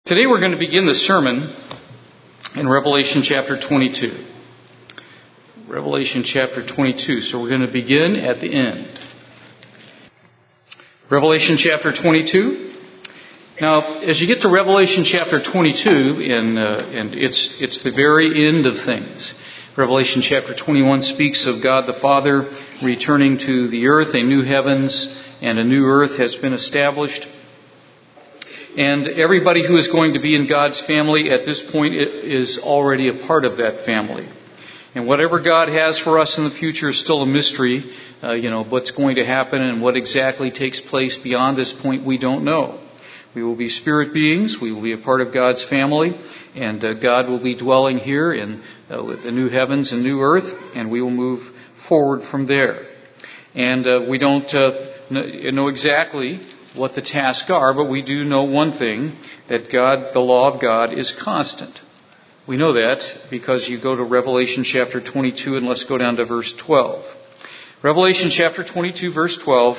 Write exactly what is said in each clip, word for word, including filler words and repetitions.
Today we're going to begin the sermon in Revelation chapter twenty-two. Revelation chapter twenty-two. So we're going to begin at the end. Revelation chapter twenty-two. Now, as you get to Revelation chapter twenty-two, and, uh, and it's it's the very end of things. Revelation chapter twenty-one speaks of God the Father returning to the earth. A new heavens and a new earth has been established. And everybody who is going to be in God's family at this point is already a part of that family. And whatever God has for us in the future is still a mystery. Uh, you know, what's going to happen and what exactly takes place beyond this point, we don't know. We will be spirit beings. We will be a part of God's family. And uh, God will be dwelling here in uh, the new heavens and new earth. And we will move forward from there. And uh, we don't uh, know exactly what the tasks are, but we do know one thing, that God, the law of God, is constant. We know that because you go to Revelation chapter twenty-two, and let's go down to verse twelve. Revelation chapter twenty-two, verse twelve,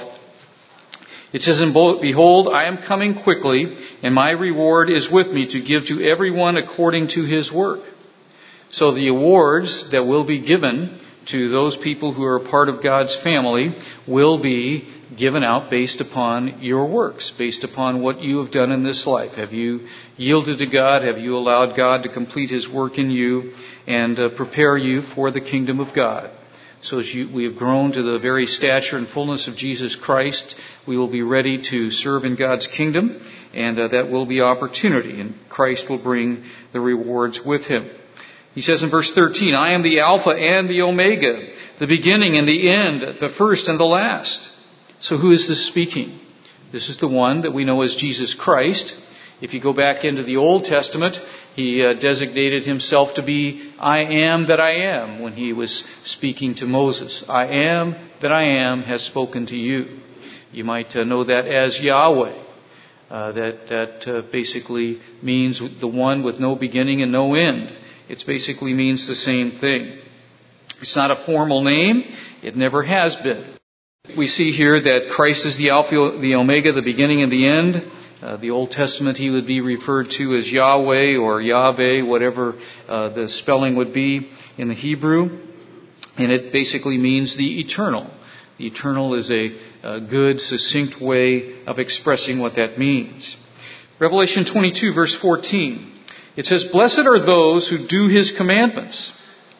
it says, "Behold, I am coming quickly, and my reward is with me to give to everyone according to his work." So the awards that will be given to those people who are a part of God's family will be given out based upon your works, based upon what you have done in this life. Have you yielded to God? Have you allowed God to complete His work in you and uh, prepare you for the kingdom of God? So as you, we have grown to the very stature and fullness of Jesus Christ, we will be ready to serve in God's kingdom, and uh, that will be opportunity, and Christ will bring the rewards with Him. He says in verse thirteen, "I am the Alpha and the Omega, the beginning and the end, the first and the last." So who is this speaking? This is the one that we know as Jesus Christ. If you go back into the Old Testament, He uh, designated Himself to be I am that I am when He was speaking to Moses. I am that I am has spoken to you. You might uh, know that as Yahweh. Uh, that that uh, basically means the one with no beginning and no end. It basically means the same thing. It's not a formal name. It never has been. We see here that Christ is the Alpha, the Omega, the beginning and the end. Uh, the Old Testament, He would be referred to as Yahweh or Yahweh, whatever uh, the spelling would be in the Hebrew. And it basically means the eternal. The eternal is a, a good, succinct way of expressing what that means. Revelation twenty-two, verse fourteen. It says, "Blessed are those who do His commandments."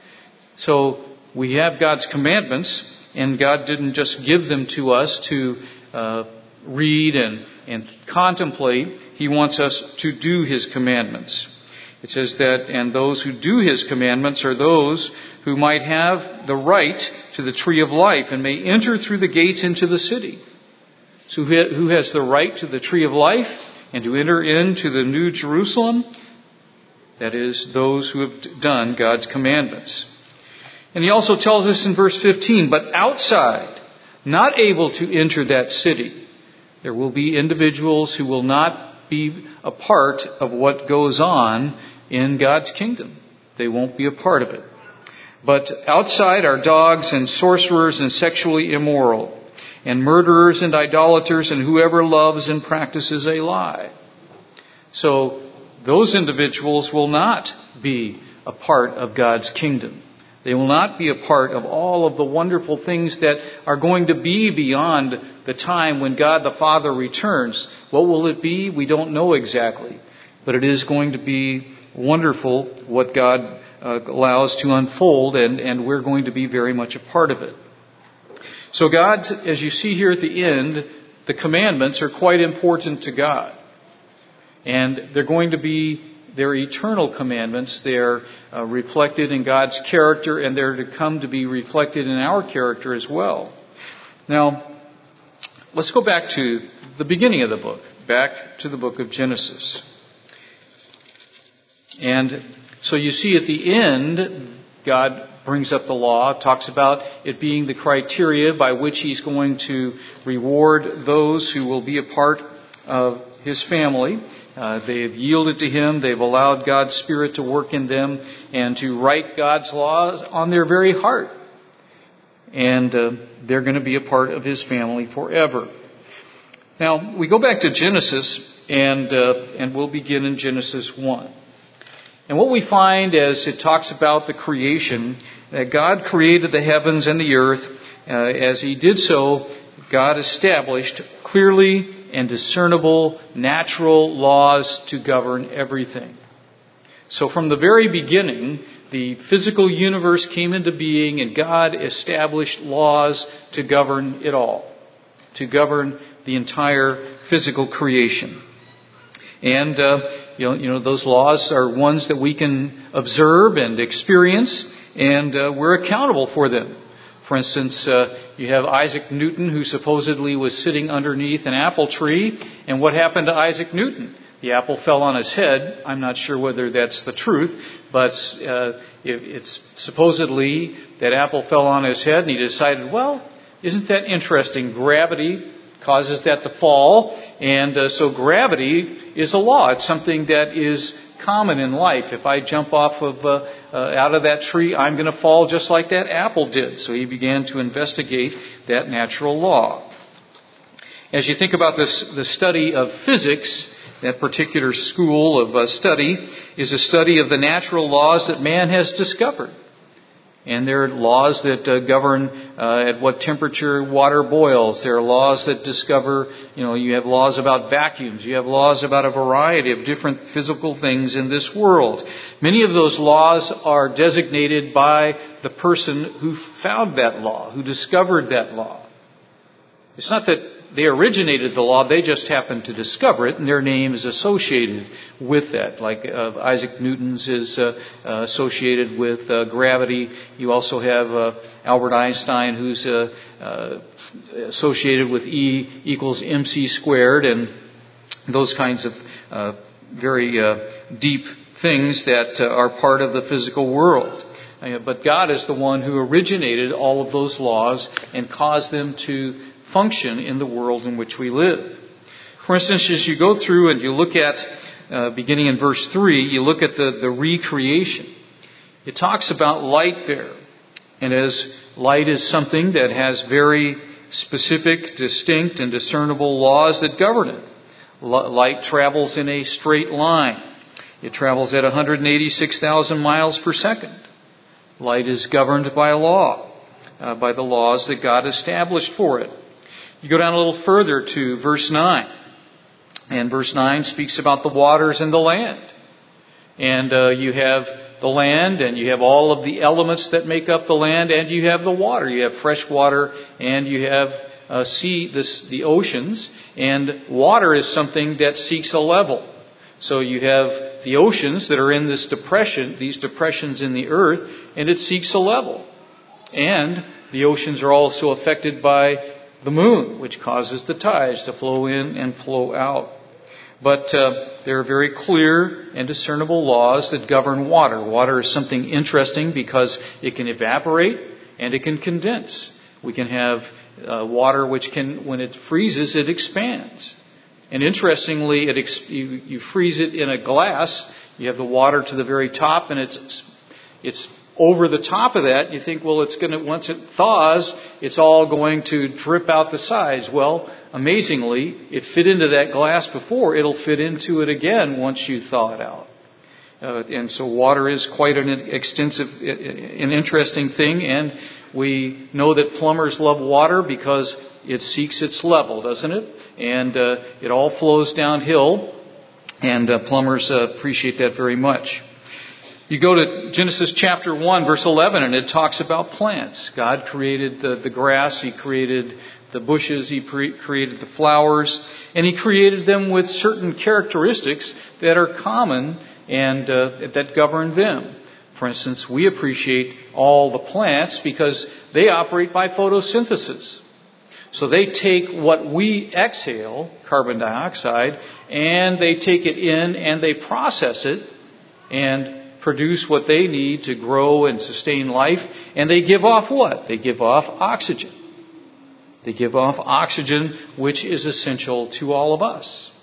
So we have God's commandments. And God didn't just give them to us to uh, read and, and contemplate. He wants us to do His commandments. It says that, and those who do His commandments are those who might have the right to the tree of life and may enter through the gates into the city. So who has the right to the tree of life and to enter into the new Jerusalem? That is, those who have done God's commandments. And He also tells us in verse fifteen, "But outside, not able to enter that city, there will be individuals who will not be a part of what goes on in God's kingdom. They won't be a part of it. But outside are dogs and sorcerers and sexually immoral, and murderers and idolaters and whoever loves and practices a lie." So those individuals will not be a part of God's kingdom. They will not be a part of all of the wonderful things that are going to be beyond the time when God the Father returns. What will it be? We don't know exactly. But it is going to be wonderful what God uh, allows to unfold, and, and we're going to be very much a part of it. So God, as you see here at the end, the commandments are quite important to God. And they're going to be They're eternal commandments. They're uh, reflected in God's character, and they're to come to be reflected in our character as well. Now, let's go back to the beginning of the book, back to the book of Genesis. And so you see at the end, God brings up the law, talks about it being the criteria by which He's going to reward those who will be a part of His family. Uh, they have yielded to Him. They've allowed God's Spirit to work in them and to write God's laws on their very heart. And uh, they're going to be a part of His family forever. Now, we go back to Genesis, and uh, and we'll begin in Genesis one. And what we find as it talks about the creation, that God created the heavens and the earth. Uh, as He did so, God established clearly and discernible natural laws to govern everything. So from the very beginning, the physical universe came into being, and God established laws to govern it all, to govern the entire physical creation. And uh, you know, you know, those laws are ones that we can observe and experience, and uh, we're accountable for them. For instance, uh, you have Isaac Newton, who supposedly was sitting underneath an apple tree, and what happened to Isaac Newton? The apple fell on his head. I'm not sure whether that's the truth, but uh, it's supposedly that apple fell on his head, and he decided, well, isn't that interesting? Gravity causes that to fall, and uh, so gravity is a law. It's something that is common in life. If I jump off of uh, uh, out of that tree, I'm going to fall just like that apple did. So he began to investigate that natural law. As you think about this, the study of physics, that particular school of uh, study is a study of the natural laws that man has discovered. And there are laws that uh, govern uh, at what temperature water boils. There are laws that discover, you know, you have laws about vacuums. You have laws about a variety of different physical things in this world. Many of those laws are designated by the person who found that law, who discovered that law. It's not that they originated the law, they just happened to discover it, and their name is associated with that. Like uh, Isaac Newton's is uh, uh, associated with uh, gravity. You also have uh, Albert Einstein, who's uh, uh, associated with E equals mc squared, and those kinds of uh, very uh, deep things that uh, are part of the physical world. Uh, but God is the one who originated all of those laws and caused them to function in the world in which we live. For instance, as you go through and you look at, uh, beginning in verse three, you look at the, the recreation. It talks about light there. And as light is something that has very specific, distinct, and discernible laws that govern it. Light travels in a straight line. It travels at one hundred eighty-six thousand miles per second. Light is governed by a law, uh, by the laws that God established for it. You go down a little further to verse nine. And verse nine speaks about the waters and the land. And uh, you have the land, and you have all of the elements that make up the land, and you have the water. You have fresh water, and you have uh, sea, this, the oceans. And water is something that seeks a level. So you have the oceans that are in this depression, these depressions in the earth, and it seeks a level. And the oceans are also affected by the moon, which causes the tides to flow in and flow out. But uh, there are very clear and discernible laws that govern water. Water is something interesting because it can evaporate and it can condense. We can have uh, water which can, when it freezes, it expands. And interestingly, it ex- you, you freeze it in a glass. You have the water to the very top, and it's it's over the top of that. You think, well, it's going to, once it thaws, it's all going to drip out the sides. Well, amazingly, it fit into that glass before. It'll fit into it again once you thaw it out. Uh, and so water is quite an extensive, an interesting thing. And we know that plumbers love water because it seeks its level, doesn't it? And uh, it all flows downhill. And uh, plumbers uh, appreciate that very much. You go to Genesis chapter one, verse eleven, and it talks about plants. God created the, the grass. He created the bushes. He pre- created the flowers. And He created them with certain characteristics that are common and uh, that govern them. For instance, we appreciate all the plants because they operate by photosynthesis. So they take what we exhale, carbon dioxide, and they take it in and they process it and produce what they need to grow and sustain life. And they give off what? They give off oxygen. They give off oxygen, which is essential to all of us.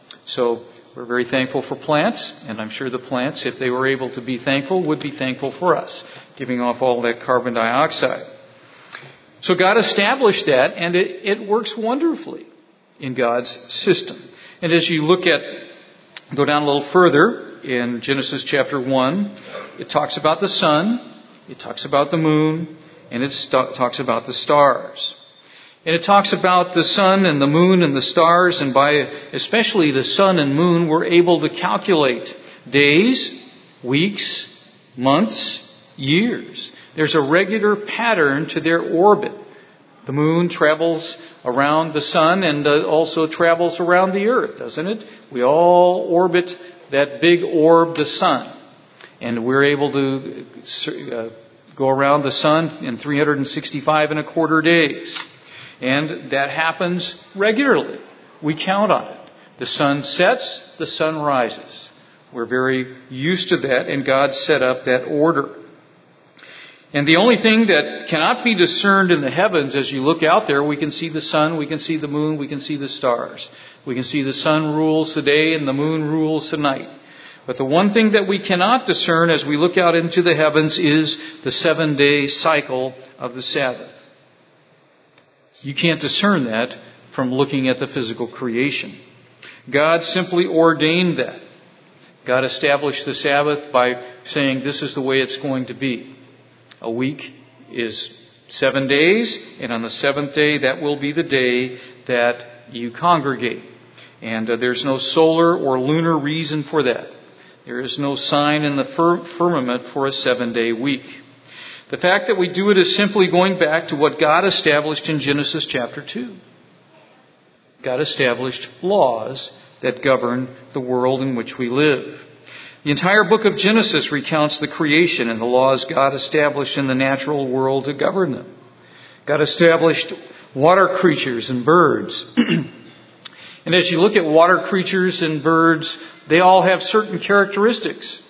So we're very thankful for plants, and I'm sure the plants, if they were able to be thankful, would be thankful for us, giving off all that carbon dioxide. So God established that, and it, it works wonderfully. in God's system. And as you look at, go down a little further in Genesis chapter one, it talks about the sun, it talks about the moon, and it st- talks about the stars. And it talks about the sun and the moon and the stars, and by especially the sun and moon, we're able to calculate days, weeks, months, years. There's a regular pattern to their orbit. The moon travels around the sun and uh, also travels around the earth, doesn't it? We all orbit that big orb, the sun. And we're able to uh, go around the sun in three hundred sixty-five and a quarter days. And that happens regularly. We count on it. The sun sets, the sun rises. We're very used to that, and God set up that order. And the only thing that cannot be discerned in the heavens, as you look out there, we can see the sun, we can see the moon, we can see the stars. We can see the sun rules the day and the moon rules the night. But the one thing that we cannot discern as we look out into the heavens is the seven-day cycle of the Sabbath. You can't discern that from looking at the physical creation. God simply ordained that. God established the Sabbath by saying this is the way it's going to be. A week is seven days, and on the seventh day, that will be the day that you congregate. And uh, there's no solar or lunar reason for that. There is no sign in the fir- firmament for a seven-day week. The fact that we do it is simply going back to what God established in Genesis chapter two. God established laws that govern the world in which we live. The entire book of Genesis recounts the creation and the laws God established in the natural world to govern them. God established water creatures and birds. And as you look at water creatures and birds, they all have certain characteristics.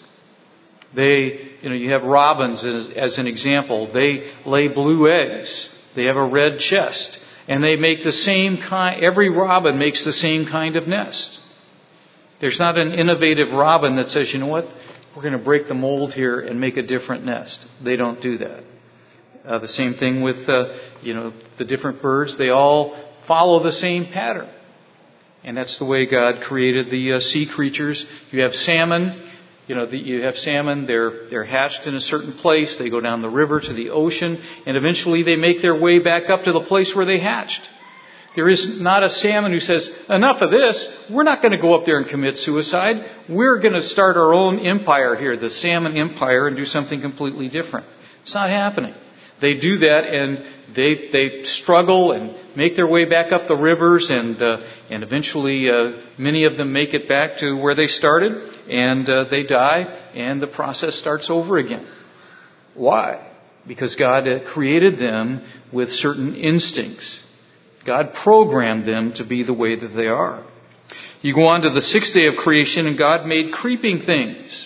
They, you know, you have robins as, as an example. They lay blue eggs. They have a red chest. And they make the same kind, every robin makes the same kind of nest. There's not an innovative robin that says, you know what, we're going to break the mold here and make a different nest. They don't do that. Uh, the same thing with, uh, you know, the different birds. They all follow the same pattern. And that's the way God created the uh, sea creatures. You have salmon. You know, the, you have salmon. They're they're hatched in a certain place. They go down the river to the ocean, and eventually they make their way back up to the place where they hatched. There is not a salmon who says, enough of this. We're not going to go up there and commit suicide. We're going to start our own empire here, the salmon empire, and do something completely different. It's not happening. They do that, and they they struggle and make their way back up the rivers, and uh, and eventually uh, many of them make it back to where they started, and uh, they die, and the process starts over again. Why? Because God uh, created them with certain instincts. God programmed them to be the way that they are. You go on to the sixth day of creation, and God made creeping things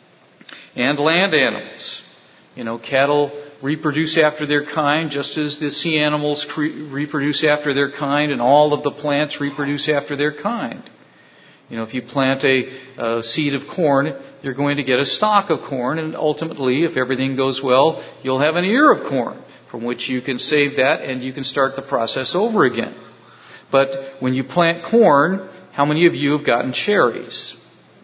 and land animals. You know, cattle reproduce after their kind, just as the sea animals cre- reproduce after their kind, and all of the plants reproduce after their kind. You know, if you plant a, a seed of corn, you're going to get a stalk of corn, and ultimately, if everything goes well, you'll have an ear of corn, from which you can save that and you can start the process over again. But when you plant corn, how many of you have gotten cherries?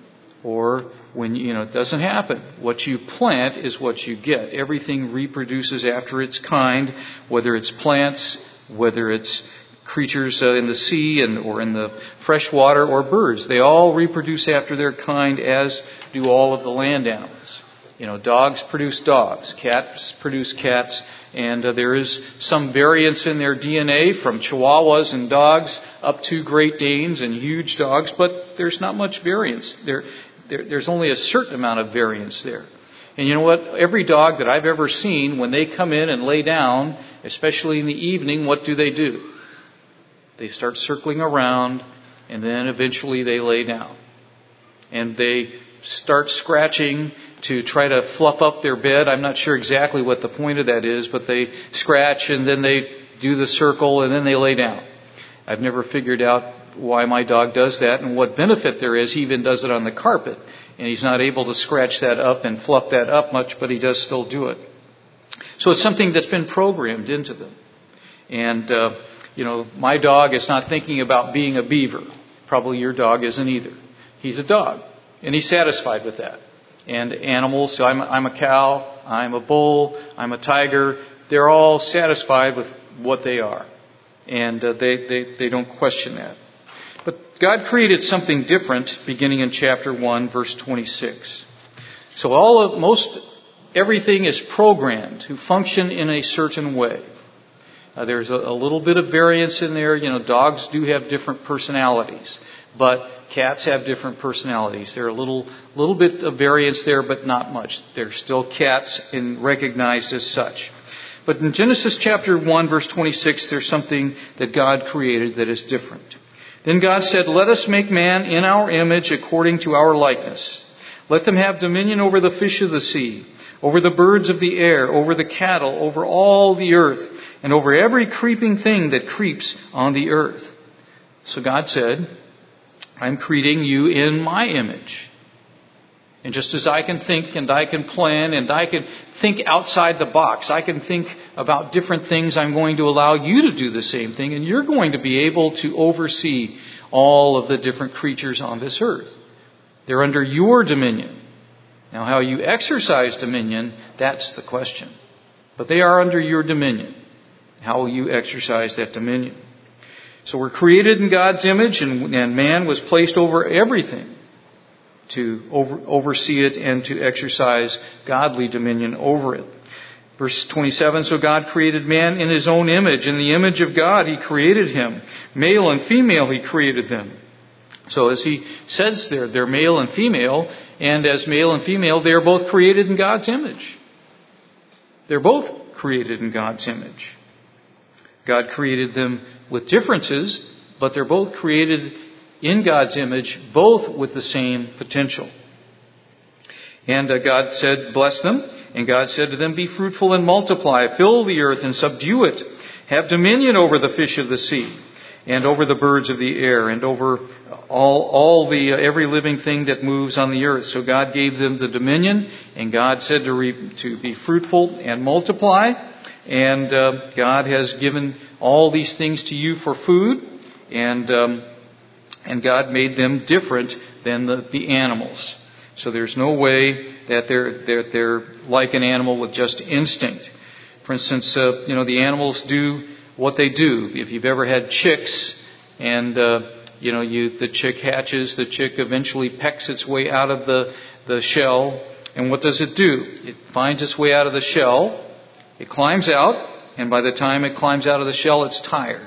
Or when, you know, it doesn't happen. What you plant is what you get. Everything reproduces after its kind, whether it's plants, whether it's creatures uh, in the sea and or in the fresh water, or birds. They all reproduce after their kind, as do all of the land animals. You know, dogs produce dogs, cats produce cats, and uh, there is some variance in their D N A from Chihuahuas and dogs up to Great Danes and huge dogs, but there's not much variance. There, there, there's only a certain amount of variance there. And you know what? Every dog that I've ever seen, when they come in and lay down, especially in the evening, what do they do? They start circling around, and then eventually they lay down. And they start scratching to try to fluff up their bed. I'm not sure exactly what the point of that is, but they scratch and then they do the circle and then they lay down. I've never figured out why my dog does that and what benefit there is. He even does it on the carpet, and he's not able to scratch that up and fluff that up much, but he does still do it. So it's something that's been programmed into them. And uh, you know, my dog is not thinking about being a beaver. Probably your dog isn't either. He's a dog, and he's satisfied with that. And animals, so I'm, I'm a cow, I'm a bull, I'm a tiger. They're all satisfied with what they are. And uh, they, they, they don't question that. But God created something different beginning in chapter one, verse twenty-six. So all of, most, everything is programmed to function in a certain way. Uh, there's a, a little bit of variance in there. You know, dogs do have different personalities, but cats have different personalities. There are a little, little bit of variance there, but not much. They're still cats and recognized as such. But in Genesis chapter one, verse twenty-six, there's something that God created that is different. Then God said, "Let us make man in our image according to our likeness. Let them have dominion over the fish of the sea, over the birds of the air, over the cattle, over all the earth, and over every creeping thing that creeps on the earth." So God said, I'm creating you in my image. And just as I can think and I can plan and I can think outside the box, I can think about different things, I'm going to allow you to do the same thing, and you're going to be able to oversee all of the different creatures on this earth. They're under your dominion. Now, how you exercise dominion, that's the question. But they are under your dominion. How will you exercise that dominion? So we're created in God's image, and, and man was placed over everything to over, oversee it and to exercise godly dominion over it. Verse twenty-seven, so God created man in his own image. In the image of God he created him. Male and female he created them. So as he says there, they're male and female, and as male and female, they are both created in God's image. They're both created in God's image. God created them with differences, but they're both created in God's image, both with the same potential. And uh, God said, bless them. And God said to them, be fruitful and multiply, fill the earth and subdue it. Have dominion over the fish of the sea, and over the birds of the air, and over all, all the, uh, every living thing that moves on the earth. So God gave them the dominion, and God said to, re, to be fruitful and multiply. And uh, God has given all these things to you for food, and um, and God made them different than the, the animals. So there's no way that they're they're they're like an animal with just instinct. For instance, uh, you know, the animals do what they do. If you've ever had chicks, and uh, you know, you the chick hatches, the chick eventually pecks its way out of the the shell, and what does it do? It finds its way out of the shell. It climbs out, and by the time it climbs out of the shell, it's tired.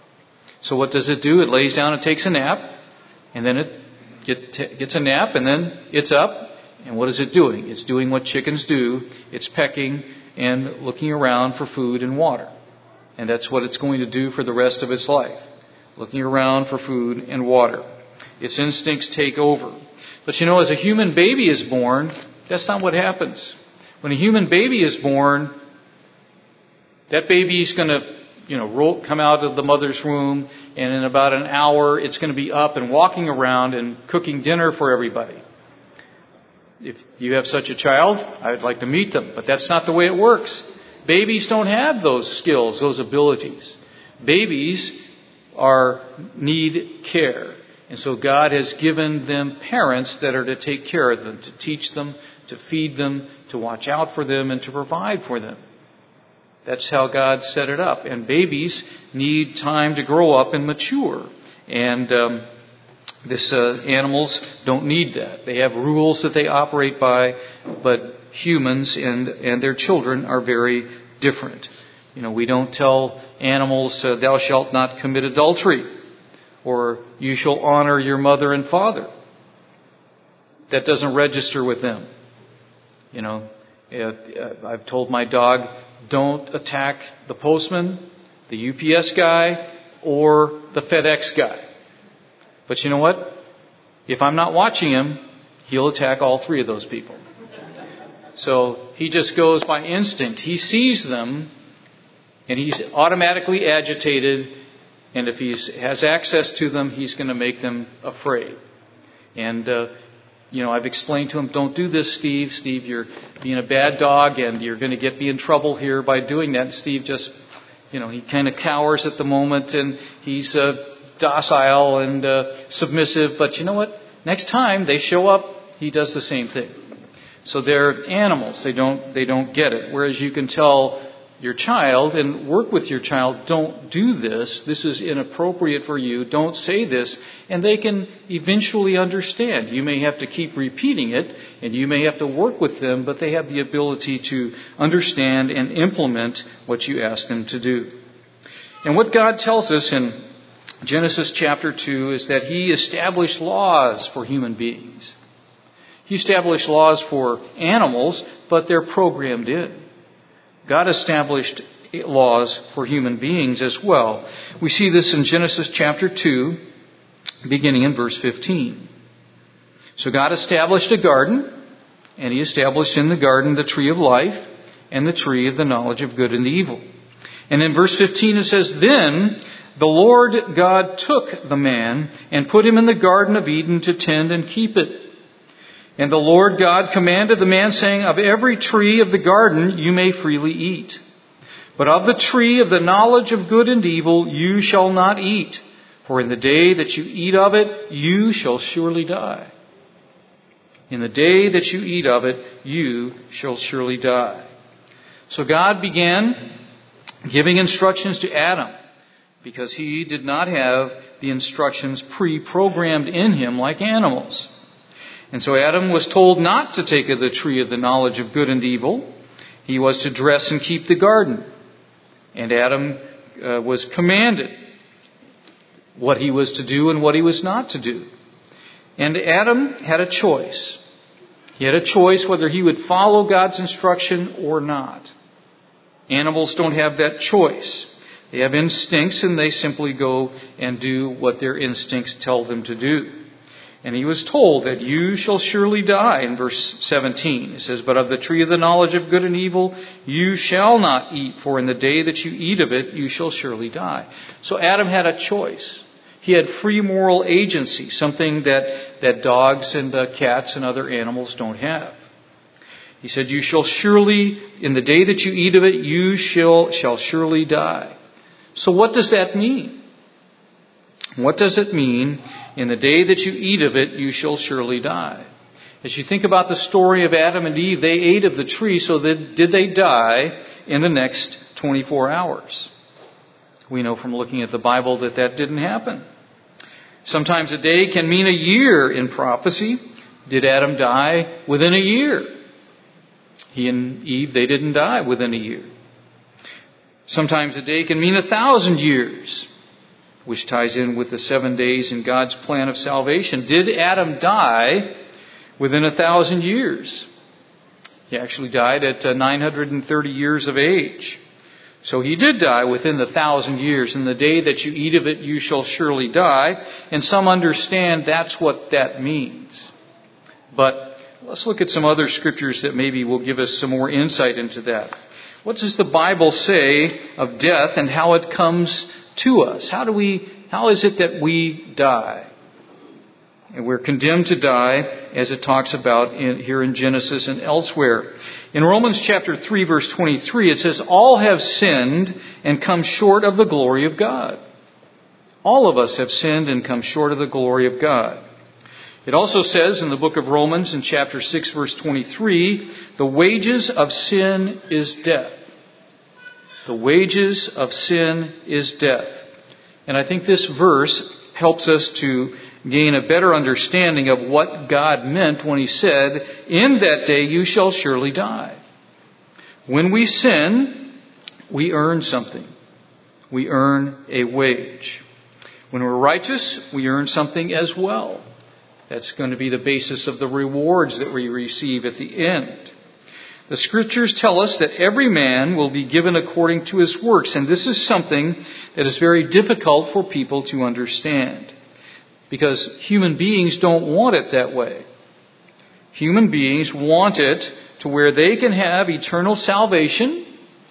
So what does it do? It lays down and takes a nap, and then it get, t- gets a nap, and then it's up. And what is it doing? It's doing what chickens do. It's pecking and looking around for food and water. And that's what it's going to do for the rest of its life. Looking around for food and water. Its instincts take over. But you know, as a human baby is born, that's not what happens. When a human baby is born, that baby's going to, you know, roll, come out of the mother's womb, and in about an hour, it's going to be up and walking around and cooking dinner for everybody. If you have such a child, I'd like to meet them, but that's not the way it works. Babies don't have those skills, those abilities. Babies are need care, and so God has given them parents that are to take care of them, to teach them, to feed them, to watch out for them, and to provide for them. That's how God set it up. And babies need time to grow up and mature. And um, this uh, animals don't need that. They have rules that they operate by, but humans and, and their children are very different. You know, we don't tell animals, uh, thou shalt not commit adultery, or you shall honor your mother and father. That doesn't register with them. You know, uh, I've told my dog, don't attack the postman, the U P S guy, or the FedEx guy. But you know what? If I'm not watching him, he'll attack all three of those people. So he just goes by instinct. He sees them, and he's automatically agitated. And if he has access to them, he's going to make them afraid. And uh, You know, I've explained to him, don't do this, Steve. Steve, you're being a bad dog, and you're going to get me in trouble here by doing that. And Steve just, You know, he kind of cowers at the moment, and he's uh, docile and uh, submissive. But you know what? Next time they show up, he does the same thing. So they're animals. They don't they don't get it. Whereas you can tell your child and work with your child, don't do this. This is inappropriate for you. Don't say this. And they can eventually understand. You may have to keep repeating it, and you may have to work with them, but they have the ability to understand and implement what you ask them to do. And what God tells us in Genesis chapter two is that He established laws for human beings. He established laws for animals, but they're programmed in. God established laws for human beings as well. We see this in Genesis chapter two, beginning in verse fifteen. So God established a garden, and He established in the garden the tree of life and the tree of the knowledge of good and evil. And in verse fifteen it says, Then the Lord God took the man and put him in the garden of Eden to tend and keep it. And the Lord God commanded the man, saying, Of every tree of the garden you may freely eat. But of the tree of the knowledge of good and evil you shall not eat. For in the day that you eat of it, you shall surely die. In the day that you eat of it, you shall surely die. So God began giving instructions to Adam, because he did not have the instructions pre-programmed in him like animals. And so Adam was told not to take of the tree of the knowledge of good and evil. He was to dress and keep the garden. And Adam uh, was commanded what he was to do and what he was not to do. And Adam had a choice. He had a choice whether he would follow God's instruction or not. Animals don't have that choice. They have instincts, and they simply go and do what their instincts tell them to do. And he was told that you shall surely die in verse seventeen. It says, But of the tree of the knowledge of good and evil you shall not eat, for in the day that you eat of it you shall surely die. So Adam had a choice. He had free moral agency, something that, that dogs and uh, cats and other animals don't have. He said, You shall surely, in the day that you eat of it, you shall, shall surely die. So what does that mean? What does it mean? In the day that you eat of it, you shall surely die. As you think about the story of Adam and Eve, they ate of the tree, so that did they die in the next twenty-four hours? We know from looking at the Bible that that didn't happen. Sometimes a day can mean a year in prophecy. Did Adam die within a year? He and Eve, they didn't die within a year. Sometimes a day can mean a thousand years, which ties in with the seven days in God's plan of salvation. Did Adam die within a thousand years? He actually died at nine hundred thirty years of age. So he did die within the thousand years. In the day that you eat of it, you shall surely die. And some understand that's what that means. But let's look at some other scriptures that maybe will give us some more insight into that. What does the Bible say of death and how it comes to us? How do we, how is it that we die? And we're condemned to die, as it talks about in, here in Genesis and elsewhere. In Romans chapter three, verse twenty-three, it says, All have sinned and come short of the glory of God. All of us have sinned and come short of the glory of God. It also says in the book of Romans in chapter six, verse twenty-three, the wages of sin is death. The wages of sin is death. And I think this verse helps us to gain a better understanding of what God meant when He said, In that day you shall surely die. When we sin, we earn something. We earn a wage. When we're righteous, we earn something as well. That's going to be the basis of the rewards that we receive at the end. The scriptures tell us that every man will be given according to his works, and this is something that is very difficult for people to understand, because human beings don't want it that way. Human beings want it to where they can have eternal salvation.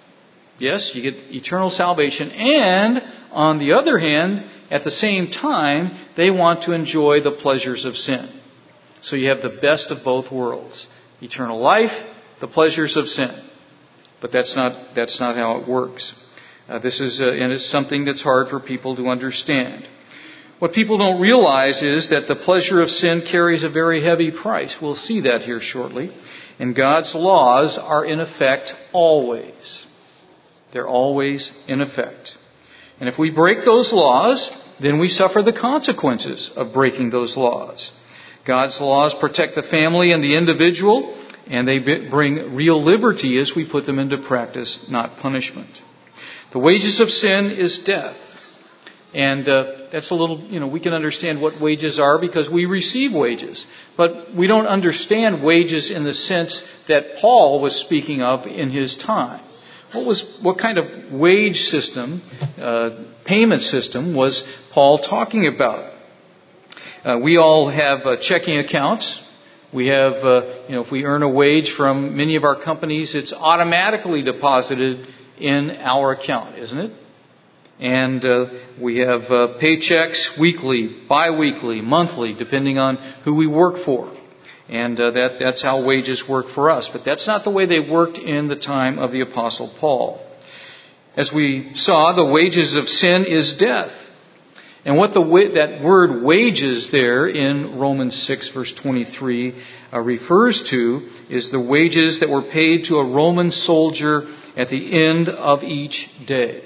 Yes, you get eternal salvation, and on the other hand, at the same time, they want to enjoy the pleasures of sin. So you have the best of both worlds. Eternal life, the pleasures of sin. But that's not, that's not how it works. Uh, this is, uh, and it's something that's hard for people to understand. What people don't realize is that the pleasure of sin carries a very heavy price. We'll see that here shortly. And God's laws are in effect always. They're always in effect. And if we break those laws, then we suffer the consequences of breaking those laws. God's laws protect the family and the individual, and they bring real liberty as we put them into practice, not punishment. The wages of sin is death. And uh, that's a little, you know, we can understand what wages are because we receive wages. But we don't understand wages in the sense that Paul was speaking of in his time. What was, what kind of wage system, uh, payment system was Paul talking about? Uh, we all have uh, checking accounts. We have, uh, you know, if we earn a wage from many of our companies, it's automatically deposited in our account, isn't it? And uh, we have uh, paychecks weekly, bi-weekly, monthly, depending on who we work for. And uh, that that's how wages work for us. But that's not the way they worked in the time of the Apostle Paul. As we saw, the wages of sin is death. And what the that word wages there in Romans six verse twenty-three uh, refers to is the wages that were paid to a Roman soldier at the end of each day.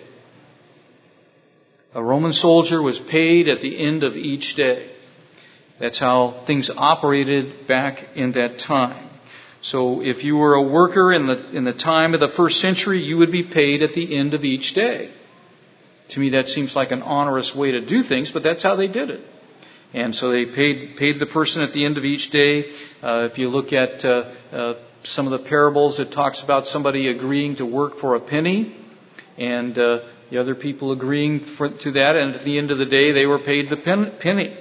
A Roman soldier was paid at the end of each day. That's how things operated back in that time. So if you were a worker in the in the time of the first century, you would be paid at the end of each day. To me, that seems like an onerous way to do things, but that's how they did it. And so they paid paid the person at the end of each day. Uh, if you look at uh, uh, some of the parables, it talks about somebody agreeing to work for a penny, and uh, the other people agreeing for, to that, and at the end of the day, they were paid the pen, penny.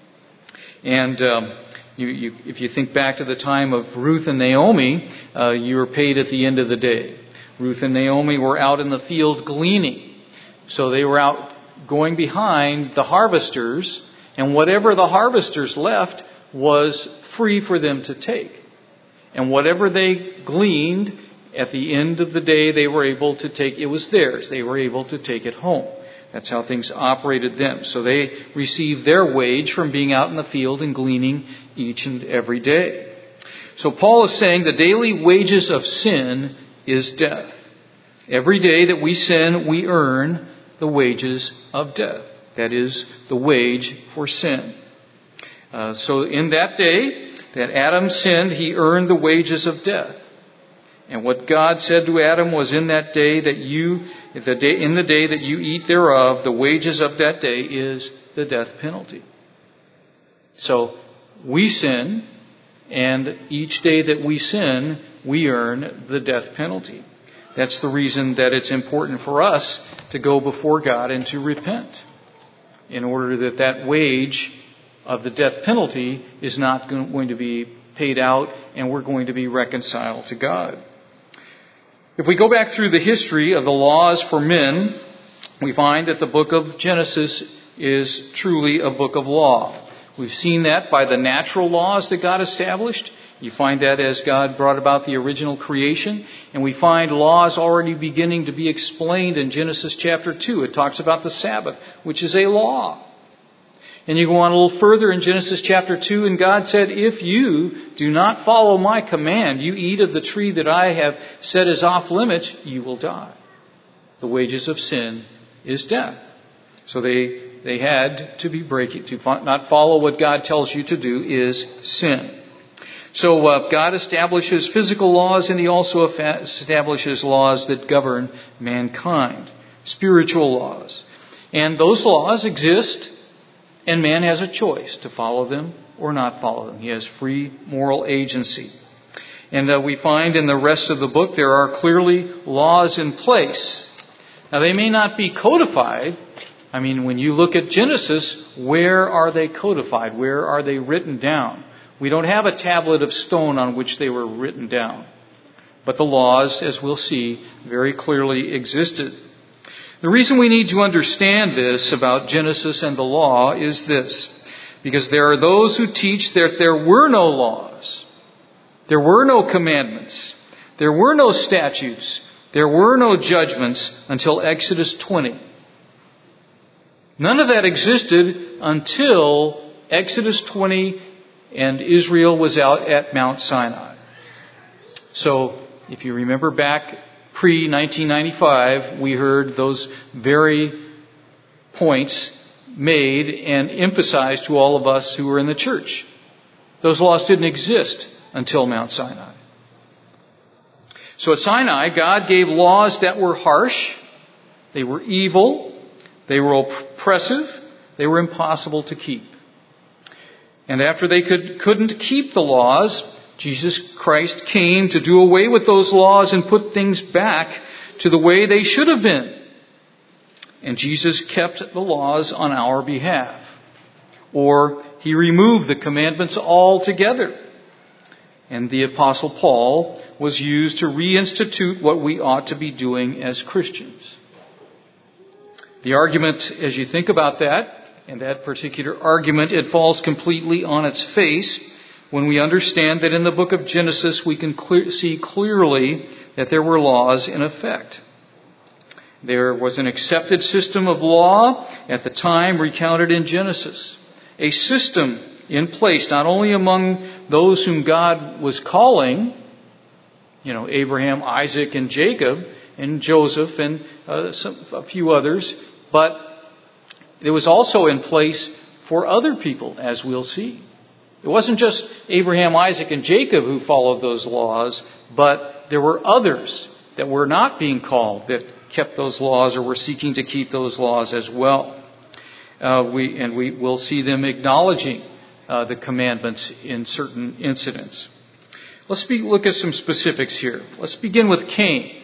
And um, you, you, if you think back to the time of Ruth and Naomi, uh, you were paid at the end of the day. Ruth and Naomi were out in the field gleaning. So they were out going behind the harvesters, and whatever the harvesters left was free for them to take. And whatever they gleaned, at the end of the day, they were able to take, it was theirs. They were able to take it home. That's how things operated then. So they received their wage from being out in the field and gleaning each and every day. So Paul is saying the daily wages of sin is death. Every day that we sin, we earn the wages of death. That is the wage for sin. Uh, so in that day that Adam sinned, he earned the wages of death. And what God said to Adam was, in that day that you, the day, in the day that you eat thereof, the wages of that day is the death penalty. So we sin, and each day that we sin, we earn the death penalty. That's the reason that it's important for us to go before God and to repent, in order that that wage of the death penalty is not going to be paid out and we're going to be reconciled to God. If we go back through the history of the laws for men, we find that the book of Genesis is truly a book of law. We've seen that by the natural laws that God established. You find that as God brought about the original creation. And we find laws already beginning to be explained in Genesis chapter two. It talks about the Sabbath, which is a law. And you go on a little further in Genesis chapter two, and God said, if you do not follow my command, you eat of the tree that I have set as off limits, you will die. The wages of sin is death. So they they had to be breaking. To not follow what God tells you to do is sin. So uh, God establishes physical laws, and He also establishes laws that govern mankind, spiritual laws. And those laws exist, and man has a choice to follow them or not follow them. He has free moral agency. And uh, we find in the rest of the book there are clearly laws in place. Now they may not be codified. I mean, when you look at Genesis, where are they codified? Where are they written down? We don't have a tablet of stone on which they were written down. But the laws, as we'll see, very clearly existed. The reason we need to understand this about Genesis and the law is this. Because there are those who teach that there were no laws. There were no commandments. There were no statutes. There were no judgments until Exodus twenty. None of that existed until Exodus twenty and Israel was out at Mount Sinai. So, if you remember back pre nineteen ninety-five, we heard those very points made and emphasized to all of us who were in the church. Those laws didn't exist until Mount Sinai. So at Sinai, God gave laws that were harsh, they were evil, they were oppressive, they were impossible to keep. And after they could, couldn't keep the laws, Jesus Christ came to do away with those laws and put things back to the way they should have been. And Jesus kept the laws on our behalf. Or He removed the commandments altogether. And the Apostle Paul was used to reinstitute what we ought to be doing as Christians. The argument, as you think about that, and that particular argument, it falls completely on its face when we understand that in the book of Genesis we can clear, see clearly that there were laws in effect. There was an accepted system of law at the time recounted in Genesis. A system in place not only among those whom God was calling, you know, Abraham, Isaac, and Jacob, and Joseph, and uh, some, a few others, but it was also in place for other people, as we'll see. It wasn't just Abraham, Isaac, and Jacob who followed those laws, but there were others that were not being called that kept those laws or were seeking to keep those laws as well. Uh, we and we will see them acknowledging uh, the commandments in certain incidents. Let's be, look at some specifics here. Let's begin with Cain.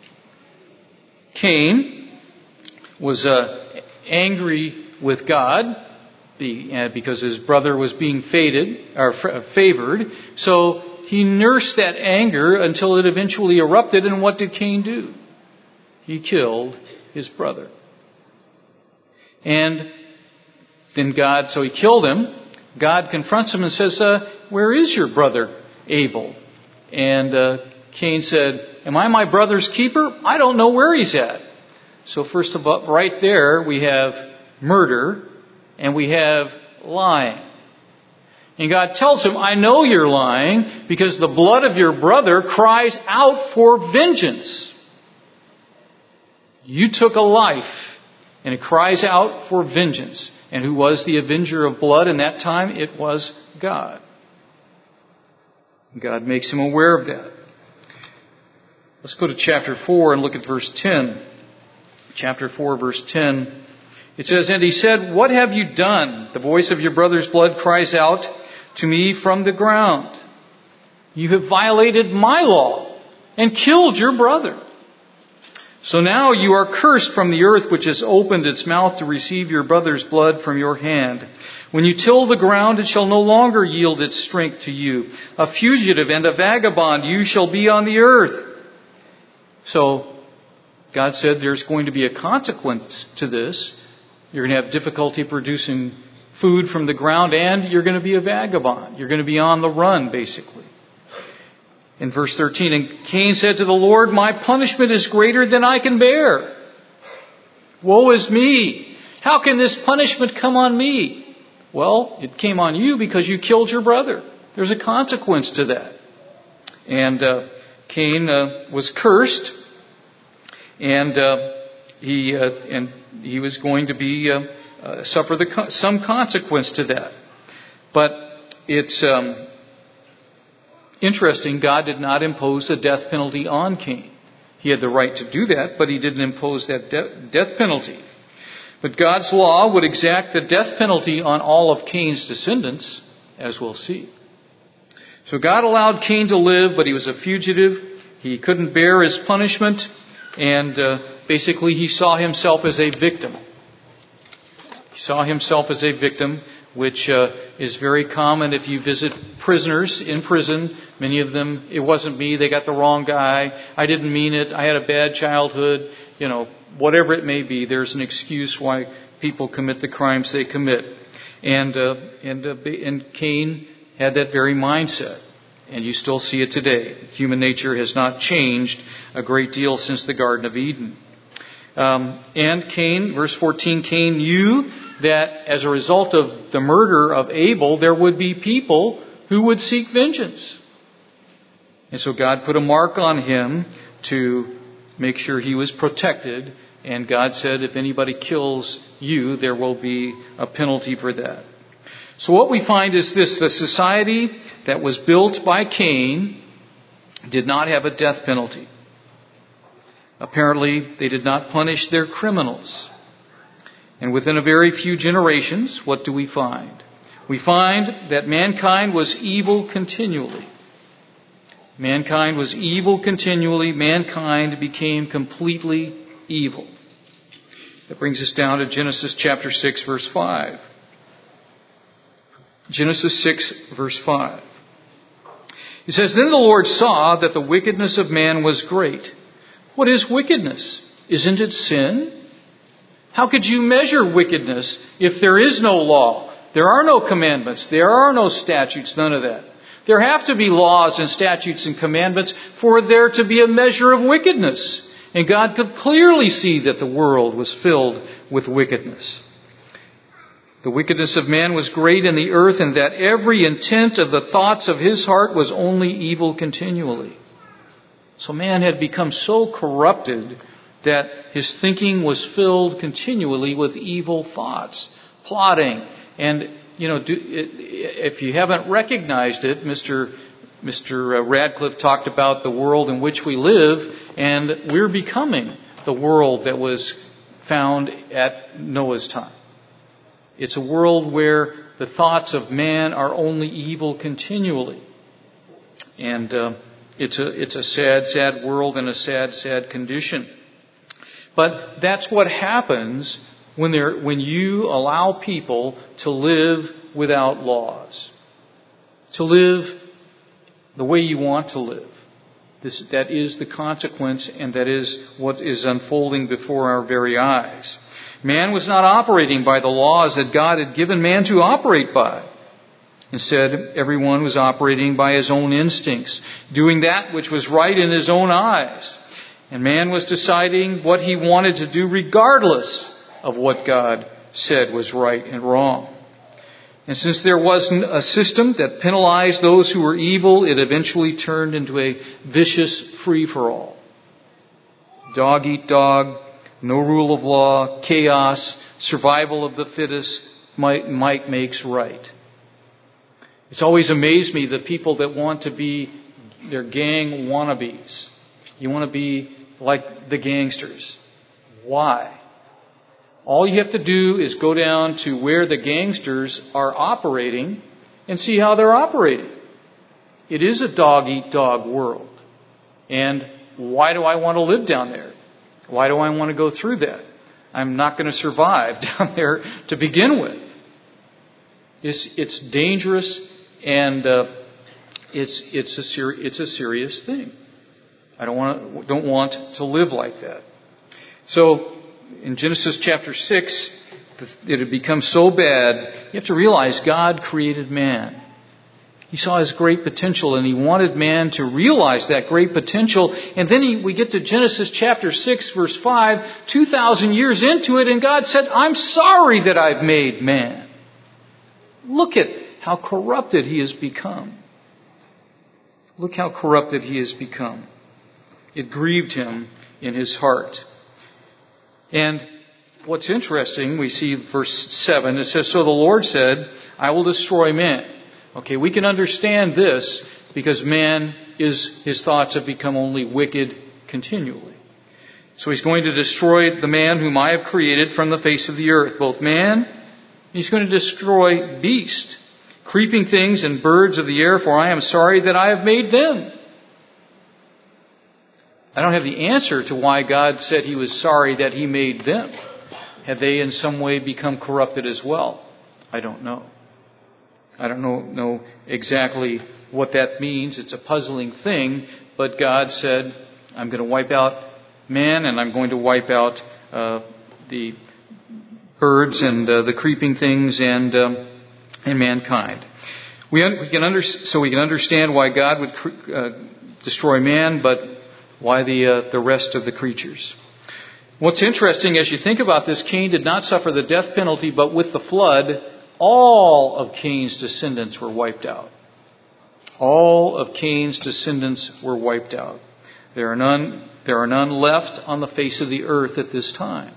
Cain was uh, angry with God because his brother was being faded, or favored. So he nursed that anger until it eventually erupted. And what did Cain do? He killed his brother. And then God, so he killed him. God confronts him and says, uh, where is your brother Abel? And uh, Cain said, am I my brother's keeper? I don't know where he's at. So first of all, right there, we have murder and we have lying. And God tells him, I know you're lying because the blood of your brother cries out for vengeance. You took a life and it cries out for vengeance. And who was the avenger of blood in that time? It was God. God makes him aware of that. Let's go to chapter four and look at verse ten. Chapter four, verse ten. It says, and he said, what have you done? The voice of your brother's blood cries out to me from the ground. You have violated my law and killed your brother. So now you are cursed from the earth, which has opened its mouth to receive your brother's blood from your hand. When you till the ground, it shall no longer yield its strength to you. A fugitive and a vagabond you shall be on the earth. So God said there's going to be a consequence to this. You're going to have difficulty producing food from the ground, and you're going to be a vagabond. You're going to be on the run, basically. In verse thirteen, and Cain said to the Lord, my punishment is greater than I can bear. Woe is me! How can this punishment come on me? Well, it came on you because you killed your brother. There's a consequence to that. And uh, Cain uh, was cursed, and uh, he uh, and he was going to be uh, uh, suffer the, some consequence to that. But it's um, interesting. God did not impose the death penalty on Cain. He had the right to do that, but he didn't impose that de- death penalty. But God's law would exact the death penalty on all of Cain's descendants, as we'll see. So God allowed Cain to live, but he was a fugitive. He couldn't bear his punishment, and uh, basically he saw himself as a victim. He saw himself as a victim, which uh, is very common if you visit prisoners in prison. Many of them, it wasn't me, they got the wrong guy, I didn't mean it, I had a bad childhood, you know, whatever it may be, there's an excuse why people commit the crimes they commit. And uh, and uh, and Cain had that very mindset. And you still see it today. Human nature has not changed a great deal since the Garden of Eden. Um, and Cain, verse fourteen, Cain knew that as a result of the murder of Abel, there would be people who would seek vengeance. And so God put a mark on him to make sure he was protected. And God said, if anybody kills you, there will be a penalty for that. So what we find is this: the society that was built by Cain did not have a death penalty. Apparently, they did not punish their criminals. And within a very few generations, what do we find? We find that mankind was evil continually. Mankind was evil continually. Mankind became completely evil. That brings us down to Genesis chapter six, verse five. Genesis six, verse five. It says, Then the Lord saw that the wickedness of man was great. What is wickedness? Isn't it sin? How could you measure wickedness if there is no law? There are no commandments. There are no statutes. None of that. There have to be laws and statutes and commandments for there to be a measure of wickedness. And God could clearly see that the world was filled with wickedness. The wickedness of man was great in the earth, and that every intent of the thoughts of his heart was only evil continually. So man had become so corrupted that his thinking was filled continually with evil thoughts, plotting. And, you know, do, if you haven't recognized it, Mister Mister Radcliffe talked about the world in which we live, and we're becoming the world that was found at Noah's time. It's a world where the thoughts of man are only evil continually. And uh, it's a it's a sad, sad world and a sad, sad condition. But that's what happens when there when you allow people to live without laws, to live the way you want to live. This, that is the consequence, and that is what is unfolding before our very eyes. Man was not operating by the laws that God had given man to operate by. Instead, everyone was operating by his own instincts, doing that which was right in his own eyes. And man was deciding what he wanted to do regardless of what God said was right and wrong. And since there wasn't a system that penalized those who were evil, it eventually turned into a vicious free-for-all. Dog eat dog, no rule of law, chaos, survival of the fittest, might, might makes right. It's always amazed me the people that want to be their gang wannabes. You want to be like the gangsters. Why? All you have to do is go down to where the gangsters are operating and see how they're operating. It is a dog-eat-dog world. And why do I want to live down there? Why do I want to go through that? I'm not going to survive down there to begin with. It's, it's dangerous, and uh, it's it's a ser- it's a serious thing. I don't want don't want to live like that. So in Genesis chapter six, it had become so bad. You have to realize God created man. He saw his great potential, and he wanted man to realize that great potential. And then he, we get to Genesis chapter six, verse five, two thousand years into it, and God said, I'm sorry that I've made man. Look at how corrupted he has become. Look how corrupted he has become. It grieved him in his heart. And what's interesting, we see verse seven, it says, So the Lord said, I will destroy man. Okay, we can understand this because man is, his thoughts have become only wicked continually. So he's going to destroy the man whom I have created from the face of the earth, both man, he's going to destroy beast, creeping things and birds of the air, for I am sorry that I have made them. I don't have the answer to why God said he was sorry that he made them. Have they in some way become corrupted as well? I don't know. I don't know, know exactly what that means. It's a puzzling thing. But God said, I'm going to wipe out man, and I'm going to wipe out uh, the birds and uh, the creeping things and, um, and mankind. We, un- we can under- so we can understand why God would cr- uh, destroy man, but why the uh, the rest of the creatures. What's interesting, as you think about this, Cain did not suffer the death penalty, but with the flood, all of Cain's descendants were wiped out. All of Cain's descendants were wiped out. There are none, there are none left on the face of the earth at this time.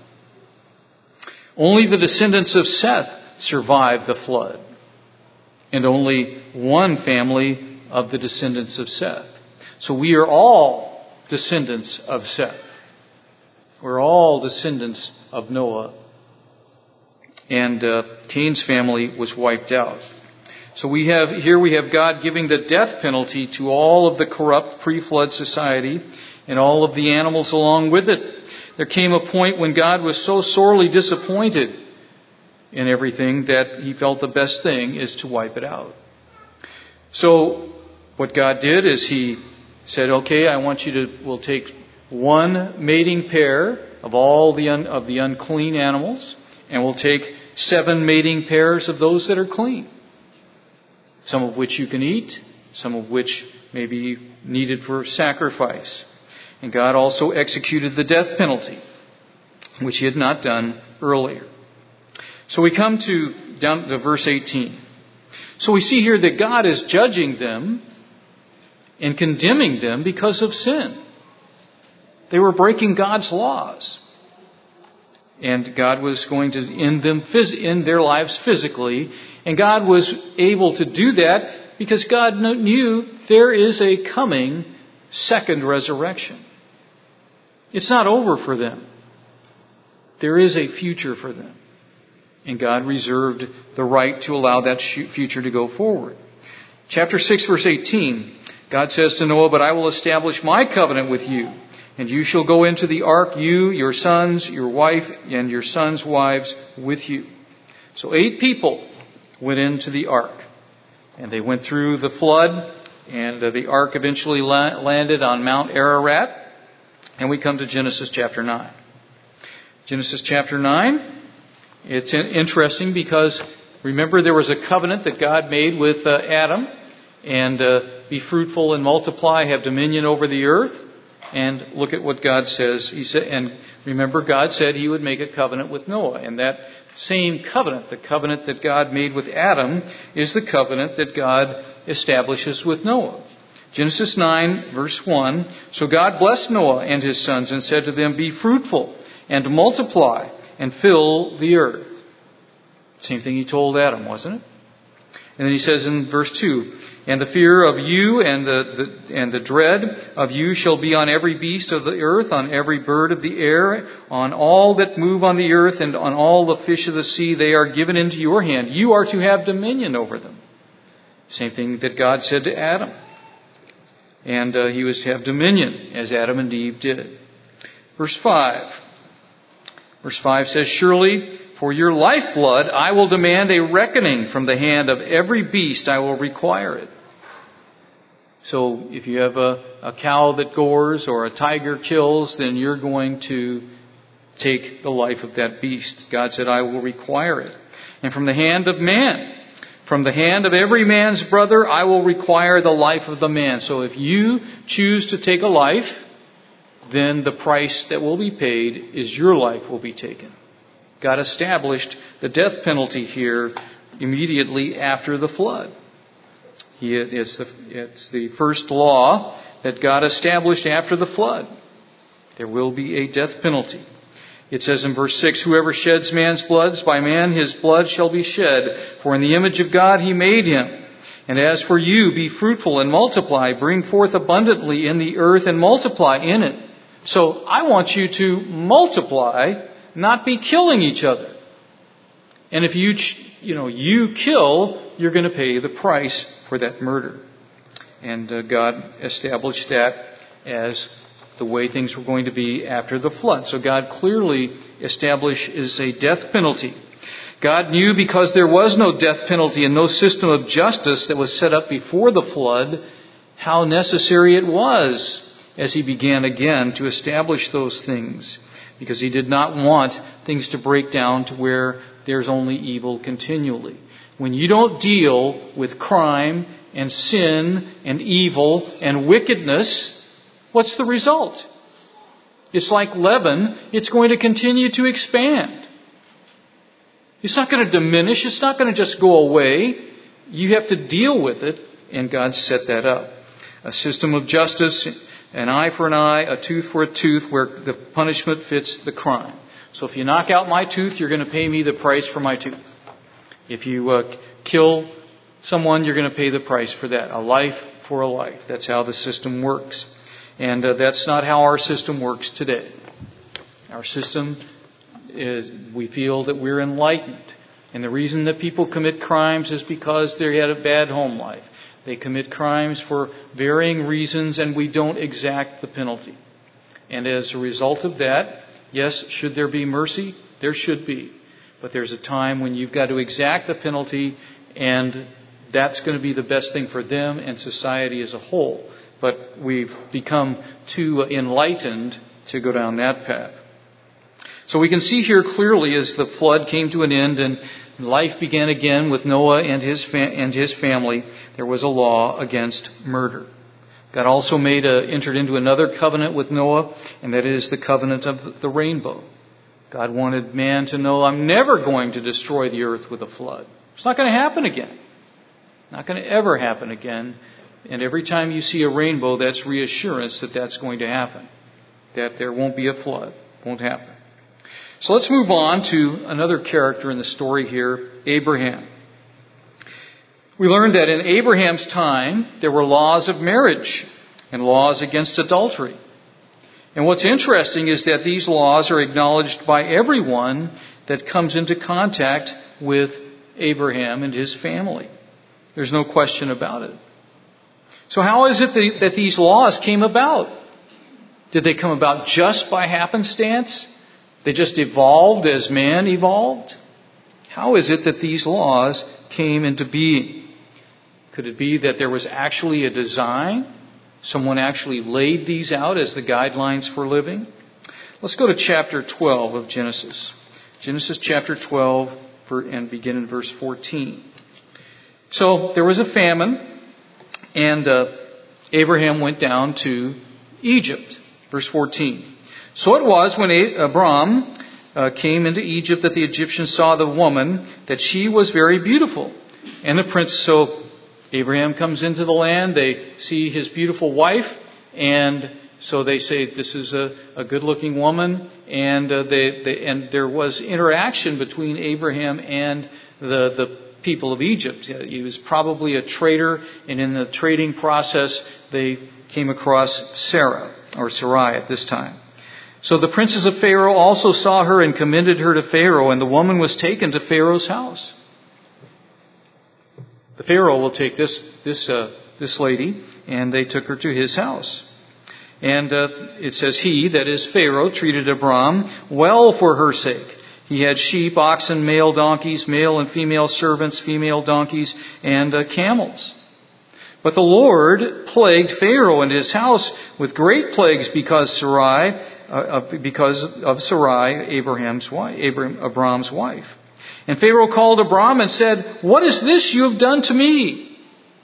Only the descendants of Seth survived the flood. And only one family of the descendants of Seth. So we are all descendants of Seth. We're all descendants of Noah. And uh, Cain's family was wiped out. So we have here we have God giving the death penalty to all of the corrupt pre-flood society and all of the animals along with it. There came a point when God was so sorely disappointed in everything that He felt the best thing is to wipe it out. So what God did is He said, "Okay, I want you to. We'll take one mating pair of all the un, of the unclean animals, and we'll take seven mating pairs of those that are clean. Some of which you can eat, some of which may be needed for sacrifice." And God also executed the death penalty, which He had not done earlier. So we come to down to verse eighteen. So we see here that God is judging them and condemning them because of sin. They were breaking God's laws. And God was going to end them in their lives physically. And God was able to do that because God knew there is a coming second resurrection. It's not over for them. There is a future for them. And God reserved the right to allow that future to go forward. Chapter six, verse eighteen, God says to Noah, "But I will establish my covenant with you, and you shall go into the ark, you, your sons, your wife, and your sons' wives with you." So eight people went into the ark. And they went through the flood, and the ark eventually la- landed on Mount Ararat. And we come to Genesis chapter nine. Genesis chapter nine, it's interesting because remember there was a covenant that God made with uh, Adam, and uh, be fruitful and multiply, have dominion over the earth. And look at what God says. He said, and remember God said He would make a covenant with Noah. And that same covenant, the covenant that God made with Adam, is the covenant that God establishes with Noah. Genesis nine, verse one, "So God blessed Noah and his sons and said to them, 'Be fruitful and multiply and fill the earth.'" Same thing He told Adam, wasn't it? And then He says in verse two, "And the fear of you and the, the and the dread of you shall be on every beast of the earth, on every bird of the air, on all that move on the earth, and on all the fish of the sea. They are given into your hand. You are to have dominion over them." Same thing that God said to Adam. And uh, he was to have dominion, as Adam and Eve did. Verse five. Verse five says, "Surely for your lifeblood I will demand a reckoning from the hand of every beast. I will require it." So if you have a, a cow that gores or a tiger kills, then you're going to take the life of that beast. God said, "I will require it." And from the hand of man, from the hand of every man's brother, I will require the life of the man. So if you choose to take a life, then the price that will be paid is your life will be taken. God established the death penalty here immediately after the flood. He, it's, the, it's the first law that God established after the flood. There will be a death penalty. It says in verse six, "Whoever sheds man's blood, by man his blood shall be shed. For in the image of God He made him. And as for you, be fruitful and multiply. Bring forth abundantly in the earth and multiply in it." So I want you to multiply, not be killing each other. And if you, you know, you kill, you're going to pay the price for that murder. And uh, God established that as the way things were going to be after the flood. So God clearly establishes a death penalty. God knew because there was no death penalty and no system of justice that was set up before the flood, how necessary it was as He began again to establish those things. Because He did not want things to break down to where there's only evil continually. when you don't deal with crime and sin and evil and wickedness, what's the result? It's like leaven. It's going to continue to expand. It's not going to diminish. It's not going to just go away. You have to deal with it, and God set that up. A system of justice, an eye for an eye, a tooth for a tooth, where the punishment fits the crime. So if you knock out my tooth, you're going to pay me the price for my tooth. If you uh, kill someone, you're going to pay the price for that. A life for a life. That's how the system works. And uh, that's not how our system works today. Our system is, we feel that we're enlightened. And the reason that people commit crimes is because they had a bad home life. They commit crimes for varying reasons, and we don't exact the penalty. And as a result of that, yes, should there be mercy? There should be. But there's a time when you've got to exact the penalty, and that's going to be the best thing for them and society as a whole. But we've become too enlightened to go down that path. So we can see here clearly as the flood came to an end and life began again with Noah and his fa- and his family, there was a law against murder. God also made a, entered into another covenant with Noah, and that is the covenant of the rainbow. God wanted man to know, I'm never going to destroy the earth with a flood. It's not going to happen again. Not going to ever happen again. And every time you see a rainbow, that's reassurance that that's going to happen. That there won't be a flood. Won't happen. So let's move on to another character in the story here, Abraham. We learned that in Abraham's time, there were laws of marriage and laws against adultery. And what's interesting is that these laws are acknowledged by everyone that comes into contact with Abraham and his family. There's no question about it. So how is it that these laws came about? Did they come about just by happenstance? They just evolved as man evolved? How is it that these laws came into being? Could it be that there was actually a design? Someone actually laid these out as the guidelines for living? Let's go to chapter twelve of Genesis. Genesis chapter twelve and begin in verse fourteen. So there was a famine, and uh, Abraham went down to Egypt. Verse fourteen. So it was when Abram uh, came into Egypt that the Egyptians saw the woman, that she was very beautiful. And the prince, so Abraham comes into the land, they see his beautiful wife, and so they say, this is a, a good-looking woman, and uh, they, they and there was interaction between Abraham and the, the people of Egypt. He was probably a trader, and in the trading process, they came across Sarah, or Sarai at this time. So the princes of Pharaoh also saw her and commended her to Pharaoh, and the woman was taken to Pharaoh's house. The Pharaoh will take this this uh, this lady, and they took her to his house. And uh, it says, he, that is Pharaoh, treated Abram well for her sake. He had sheep, oxen, male donkeys, male and female servants, female donkeys, and uh, camels. But the Lord plagued Pharaoh and his house with great plagues because Sarai, uh, because of Sarai, Abraham's wife, Abraham, Abram's wife. And Pharaoh called Abram and said, what is this you have done to me?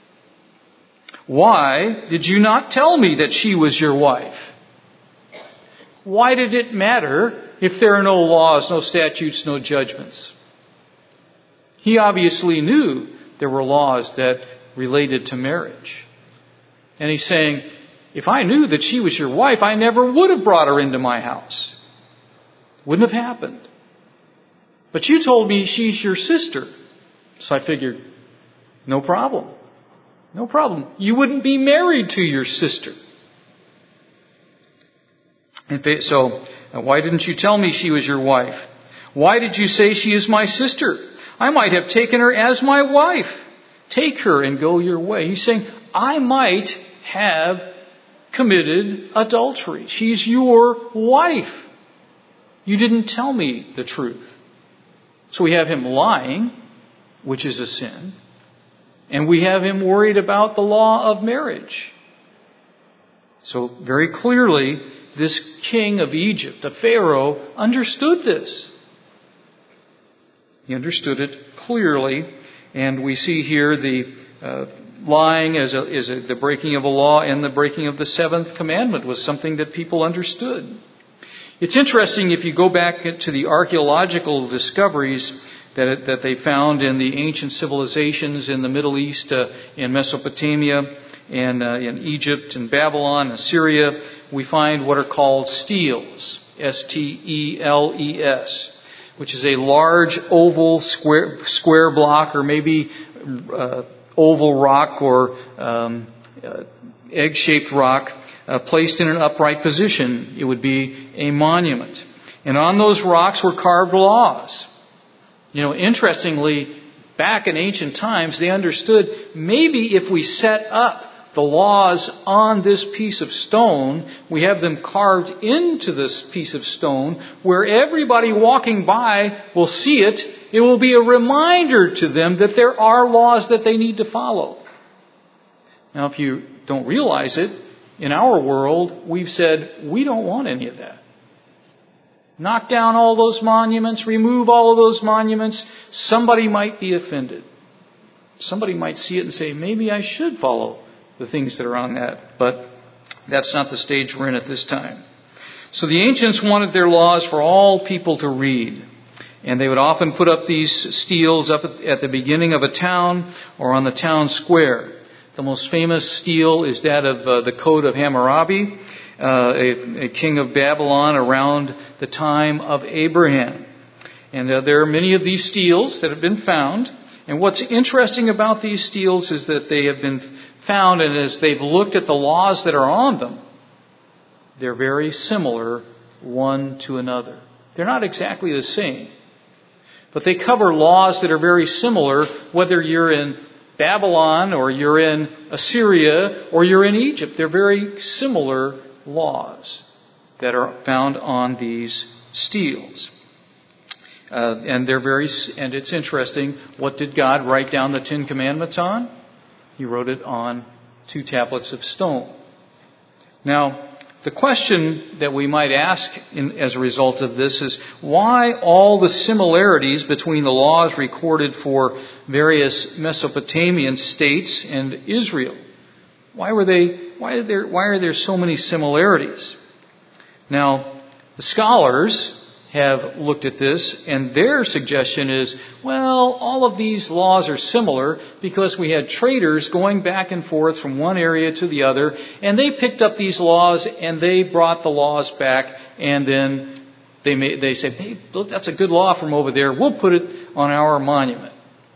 Why did you not tell me that she was your wife? Why did it matter if there are no laws, no statutes, no judgments? He obviously knew there were laws that related to marriage. And he's saying, if I knew that she was your wife, I never would have brought her into my house. Wouldn't have happened. But you told me she's your sister. So I figured, no problem. No problem. You wouldn't be married to your sister. And so, why didn't you tell me she was your wife? Why did you say she is my sister? I might have taken her as my wife. Take her and go your way. He's saying, I might have committed adultery. She's your wife. You didn't tell me the truth. So we have him lying, which is a sin. And we have him worried about the law of marriage. So very clearly, this king of Egypt, a Pharaoh, understood this. He understood it clearly. And we see here the uh, lying as, a, as a, the breaking of a law, and the breaking of the seventh commandment was something that people understood. It's interesting if you go back to the archaeological discoveries that it, that they found in the ancient civilizations in the Middle East, uh, in Mesopotamia, and uh, in Egypt and Babylon and Syria. We find what are called steles, S T E L E S, which is a large oval square square block, or maybe uh, oval rock, or um, uh, egg-shaped rock, uh, placed in an upright position. It would be a monument. And on those rocks were carved laws. You know, interestingly, back in ancient times, they understood maybe if we set up the laws on this piece of stone, we have them carved into this piece of stone, where everybody walking by will see it. It will be a reminder to them that there are laws that they need to follow. Now, if you don't realize it, in our world, we've said, we don't want any of that. Knock down all those monuments, remove all of those monuments. Somebody might be offended. Somebody might see it and say, maybe I should follow the things that are on that. But that's not the stage we're in at this time. So the ancients wanted their laws for all people to read. And they would often put up these steles up at the beginning of a town or on the town square. The most famous stele is that of uh, the Code of Hammurabi, uh, a, a king of Babylon around the time of Abraham. And uh, there are many of these steles that have been found. And what's interesting about these steles is that they have been found, and as they've looked at the laws that are on them, they're very similar one to another. They're not exactly the same, but they cover laws that are very similar, whether you're in Babylon or you're in Assyria or you're in Egypt. They're very similar laws that are found on these steles. Uh, and they're very, and it's interesting. What did God write down the Ten Commandments on? He wrote it on two tablets of stone. Now, the question that we might ask in, as a result of this is, why all the similarities between the laws recorded for various Mesopotamian states and Israel? Why were they? Why are there? Why are there so many similarities? Now, the scholars have looked at this, and their suggestion is, well, all of these laws are similar because we had traders going back and forth from one area to the other, and they picked up these laws and they brought the laws back, and then they made, they said, hey, look, that's a good law from over there. We'll put it on our monument.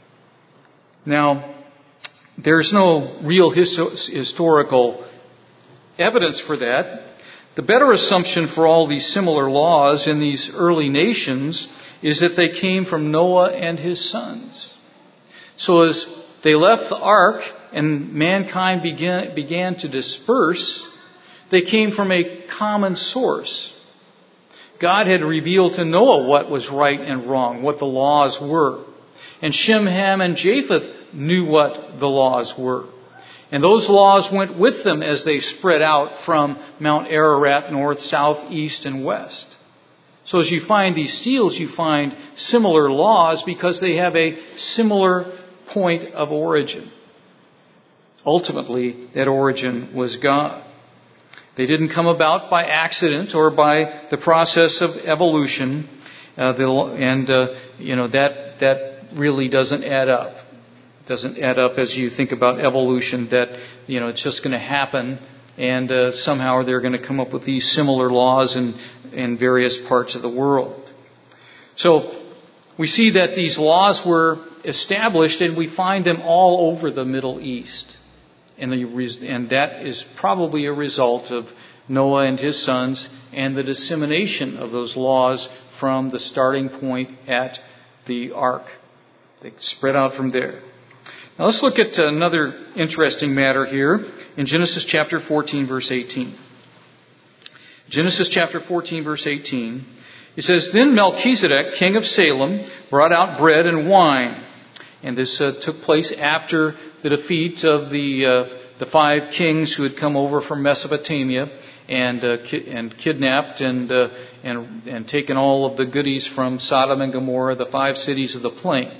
Now, there's no real histo- historical evidence for that. The better assumption for all these similar laws in these early nations is that they came from Noah and his sons. So as they left the ark and mankind began, began to disperse, they came from a common source. God had revealed to Noah what was right and wrong, what the laws were. And Shem, Ham, and Japheth knew what the laws were. And those laws went with them as they spread out from Mount Ararat north, south, east, and west. So as you find these steles, you find similar laws because they have a similar point of origin. Ultimately, that origin was God. They didn't come about by accident or by the process of evolution, uh, and uh, you know that that really doesn't add up. Doesn't add up as you think about evolution, that, you know, it's just going to happen, and uh, somehow they're going to come up with these similar laws in, in various parts of the world. So we see that these laws were established, and we find them all over the Middle East. And, the, and that is probably a result of Noah and his sons and the dissemination of those laws from the starting point at the ark. They spread out from there. Now let's look at another interesting matter here in Genesis chapter fourteen, verse eighteen. Genesis chapter fourteen, verse eighteen. It says, Then Melchizedek, king of Salem, brought out bread and wine. And this uh, took place after the defeat of the uh, the five kings who had come over from Mesopotamia and uh, ki- and kidnapped and uh, and and taken all of the goodies from Sodom and Gomorrah, the five cities of the plain.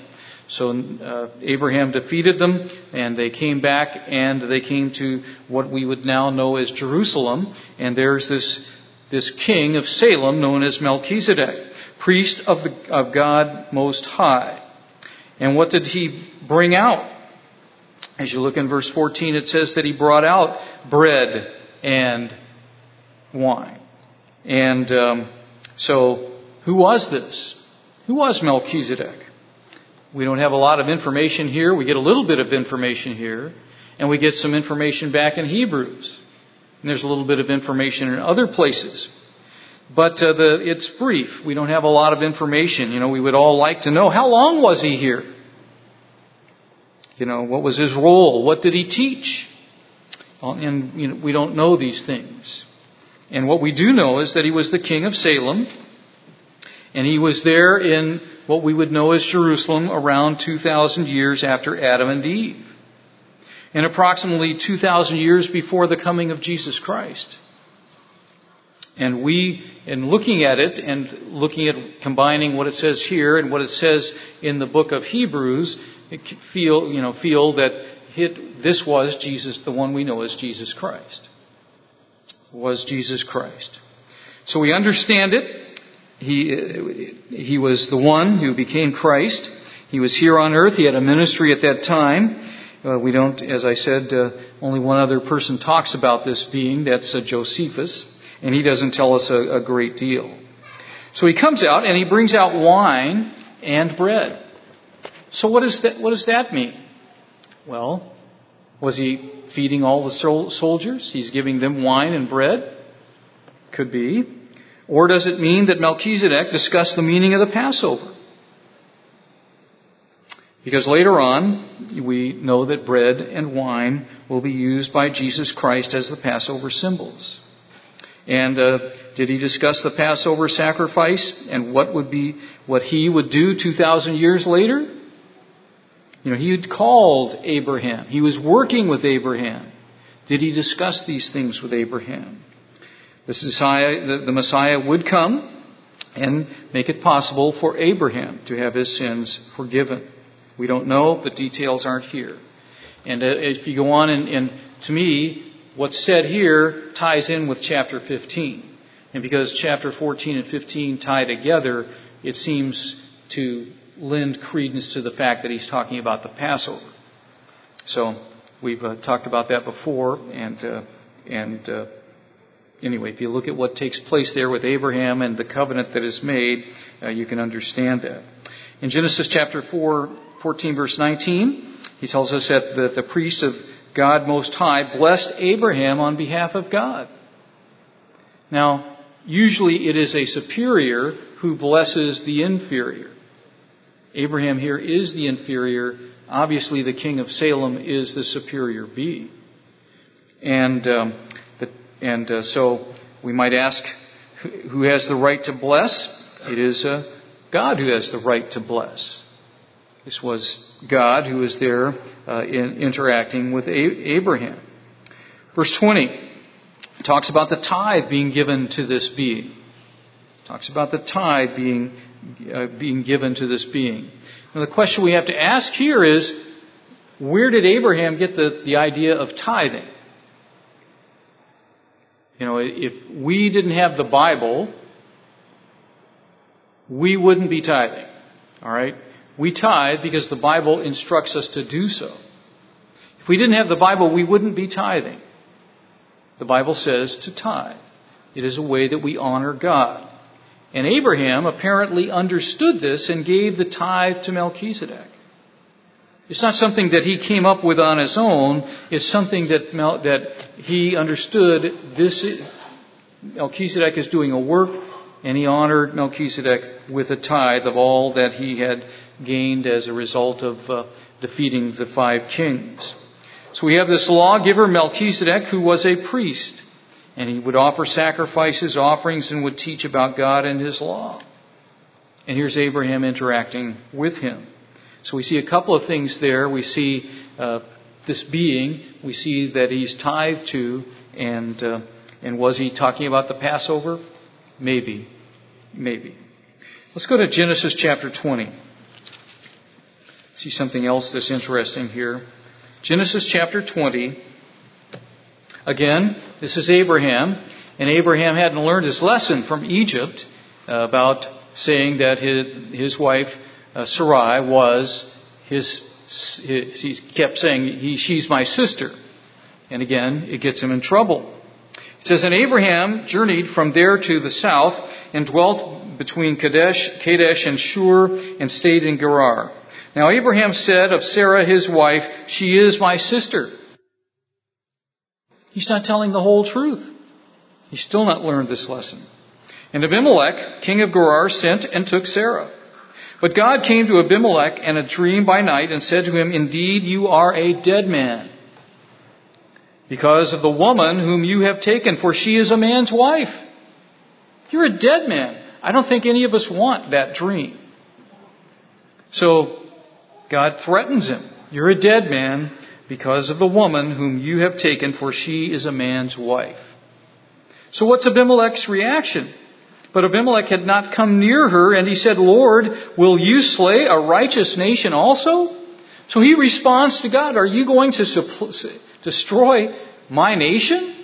So uh, Abraham defeated them, and they came back, and they came to what we would now know as Jerusalem. And there's this this king of Salem known as Melchizedek, priest of the of God Most High. And what did he bring out? As you look in verse fourteen, it says that he brought out bread and wine. And um, so, who was this? Who was Melchizedek? We don't have a lot of information here. We get a little bit of information here. And we get some information back in Hebrews. And there's a little bit of information in other places. But uh, the, it's brief. We don't have a lot of information. You know, we would all like to know, how long was he here? You know, what was his role? What did he teach? And you know, we don't know these things. And what we do know is that he was the king of Salem. And he was there in what we would know as Jerusalem around two thousand years after Adam and Eve. And approximately two thousand years before the coming of Jesus Christ. And we, in looking at it and looking at combining what it says here and what it says in the book of Hebrews, feel, you know, feel that it, this was Jesus, the one we know as Jesus Christ. Was Jesus Christ. So we understand it. He, he was the one who became Christ. He was here on earth. He had a ministry at that time. Uh, we don't, as I said, uh, only one other person talks about this being. That's uh, Josephus. And he doesn't tell us a, a great deal. So he comes out and he brings out wine and bread. So what does that, what does that mean? Well, was he feeding all the sol- soldiers? He's giving them wine and bread? Could be. Or does it mean that Melchizedek discussed the meaning of the Passover? Because later on, we know that bread and wine will be used by Jesus Christ as the Passover symbols. And uh, did he discuss the Passover sacrifice and what would be what he would do two thousand years later? You know, he had called Abraham. He was working with Abraham. Did he discuss these things with Abraham? The Messiah, the, the Messiah would come and make it possible for Abraham to have his sins forgiven. We don't know. The details aren't here. And uh, if you go on, and, and to me, what's said here ties in with chapter fifteen. And because chapter fourteen and fifteen tie together, it seems to lend credence to the fact that he's talking about the Passover. So we've uh, talked about that before. And, uh, and uh, anyway, if you look at what takes place there with Abraham and the covenant that is made, uh, you can understand that. In Genesis chapter four, fourteen, verse nineteen, he tells us that the, the priest of God Most High blessed Abraham on behalf of God. Now, usually it is a superior who blesses the inferior. Abraham here is the inferior. Obviously, the king of Salem is the superior being. And um, the, and uh, so we might ask, who has the right to bless? It is uh, God who has the right to bless. This was God who was there uh, in, interacting with A- Abraham. Verse twenty talks about the tithe being given to this being. Talks about the tithe being uh, being given to this being. Now the question we have to ask here is, where did Abraham get the, the idea of tithing? You know, if we didn't have the Bible, we wouldn't be tithing. All right? We tithe because the Bible instructs us to do so. If we didn't have the Bible, we wouldn't be tithing. The Bible says to tithe. It is a way that we honor God. And Abraham apparently understood this and gave the tithe to Melchizedek. It's not something that he came up with on his own. It's something that Mel- that he understood. This is, Melchizedek is doing a work, and he honored Melchizedek with a tithe of all that he had gained as a result of uh, defeating the five kings. So we have this lawgiver Melchizedek, who was a priest, and he would offer sacrifices, offerings, and would teach about God and His law. And here's Abraham interacting with him. So we see a couple of things there. We see uh, this being. We see that he's tithed to, and uh, and was he talking about the Passover? Maybe, maybe. Let's go to Genesis chapter twenty. See something else that's interesting here. Genesis chapter twenty. Again, this is Abraham. And Abraham hadn't learned his lesson from Egypt uh, about saying that his, his wife, uh, Sarai, was his, his, he kept saying, he, she's my sister. And again, it gets him in trouble. It says, and Abraham journeyed from there to the south and dwelt between Kadesh, Kadesh and Shur and stayed in Gerar. Now Abraham said of Sarah, his wife, she is my sister. He's not telling the whole truth. He's still not learned this lesson. And Abimelech, king of Gerar, sent and took Sarah. But God came to Abimelech in a dream by night and said to him, indeed, you are a dead man because of the woman whom you have taken, for she is a man's wife. You're a dead man. I don't think any of us want that dream. So God threatens him. You're a dead man because of the woman whom you have taken, for she is a man's wife. So what's Abimelech's reaction? But Abimelech had not come near her, and he said, Lord, will you slay a righteous nation also? So he responds to God, are you going to suppl- destroy my nation?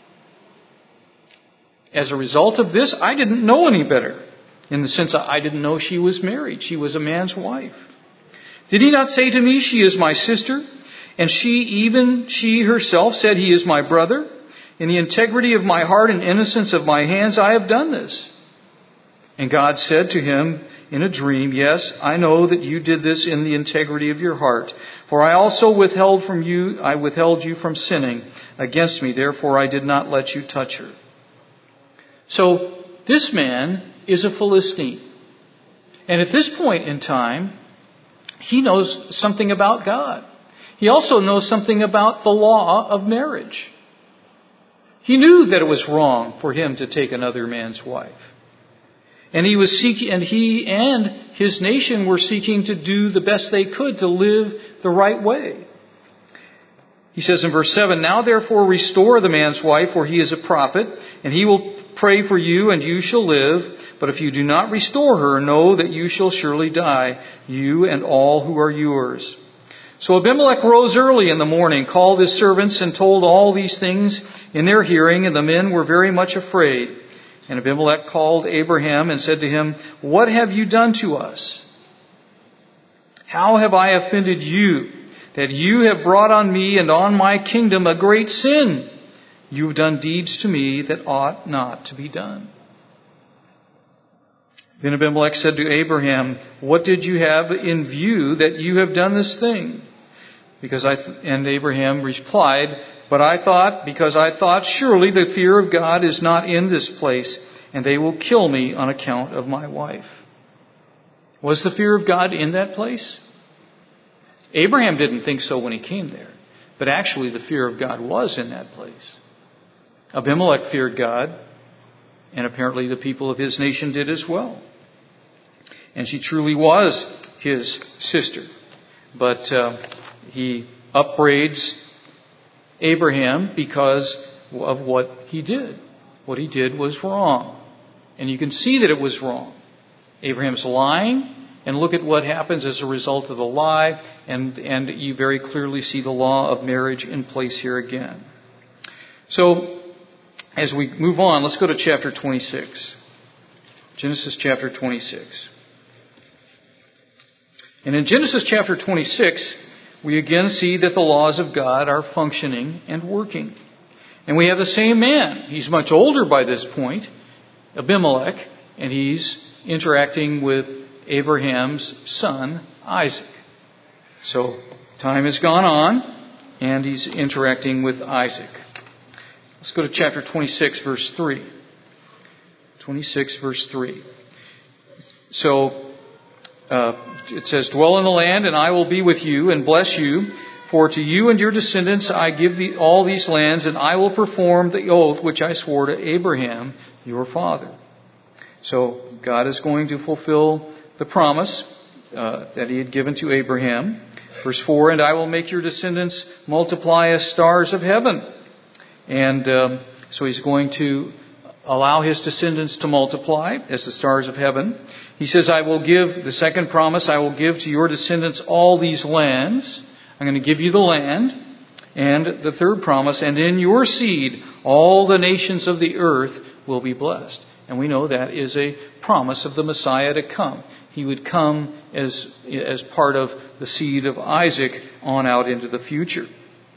As a result of this, I didn't know any better, in the sense I didn't know she was married. She was a man's wife. Did he not say to me, she is my sister? And she, even she herself, said, he is my brother. In the integrity of my heart and innocence of my hands, I have done this. And God said to him in a dream, yes, I know that you did this in the integrity of your heart. For I also withheld from you, I withheld you from sinning against me. Therefore, I did not let you touch her. So this man is a Philistine. And at this point in time, he knows something about God. He also knows something about the law of marriage. He knew that it was wrong for him to take another man's wife. And he was seeking, and he and his nation were seeking to do the best they could to live the right way. He says in verse seven, now therefore restore the man's wife, for he is a prophet, and he will pray for you, and you shall live. But if you do not restore her, know that you shall surely die, you and all who are yours. So Abimelech rose early in the morning, called his servants, and told all these things in their hearing, and the men were very much afraid. And Abimelech called Abraham and said to him, what have you done to us? How have I offended you, that you have brought on me and on my kingdom a great sin? You have done deeds to me that ought not to be done. Then Abimelech said to Abraham, what did you have in view that you have done this thing? Because I th- and Abraham replied, but I thought, because I thought, surely the fear of God is not in this place, and they will kill me on account of my wife. Was the fear of God in that place? Abraham didn't think so when he came there, but actually the fear of God was in that place. Abimelech feared God, and apparently the people of his nation did as well. And she truly was his sister. But uh, he upbraids Abraham because of what he did. What he did was wrong. And you can see that it was wrong. Abraham's lying, and look at what happens as a result of the lie, and, and you very clearly see the law of marriage in place here again. So, as we move on, let's go to chapter twenty-six. Genesis chapter twenty-six. And in Genesis chapter twenty-six, we again see that the laws of God are functioning and working. And we have the same man. He's much older by this point, Abimelech, and he's interacting with Abraham's son, Isaac. So, time has gone on, and he's interacting with Isaac. Let's go to chapter twenty-six, verse three. twenty-six, verse three. So, uh, it says, dwell in the land, and I will be with you, and bless you. For to you and your descendants I give the, all these lands, and I will perform the oath which I swore to Abraham, your father. So, God is going to fulfill the promise uh, that he had given to Abraham. Verse four, and I will make your descendants multiply as stars of heaven. And um, so he's going to allow his descendants to multiply as the stars of heaven. He says, I will give, the second promise, I will give to your descendants all these lands. I'm going to give you the land. And the third promise, and in your seed, all the nations of the earth will be blessed. And we know that is a promise of the Messiah to come. He would come as, as part of the seed of Isaac on out into the future.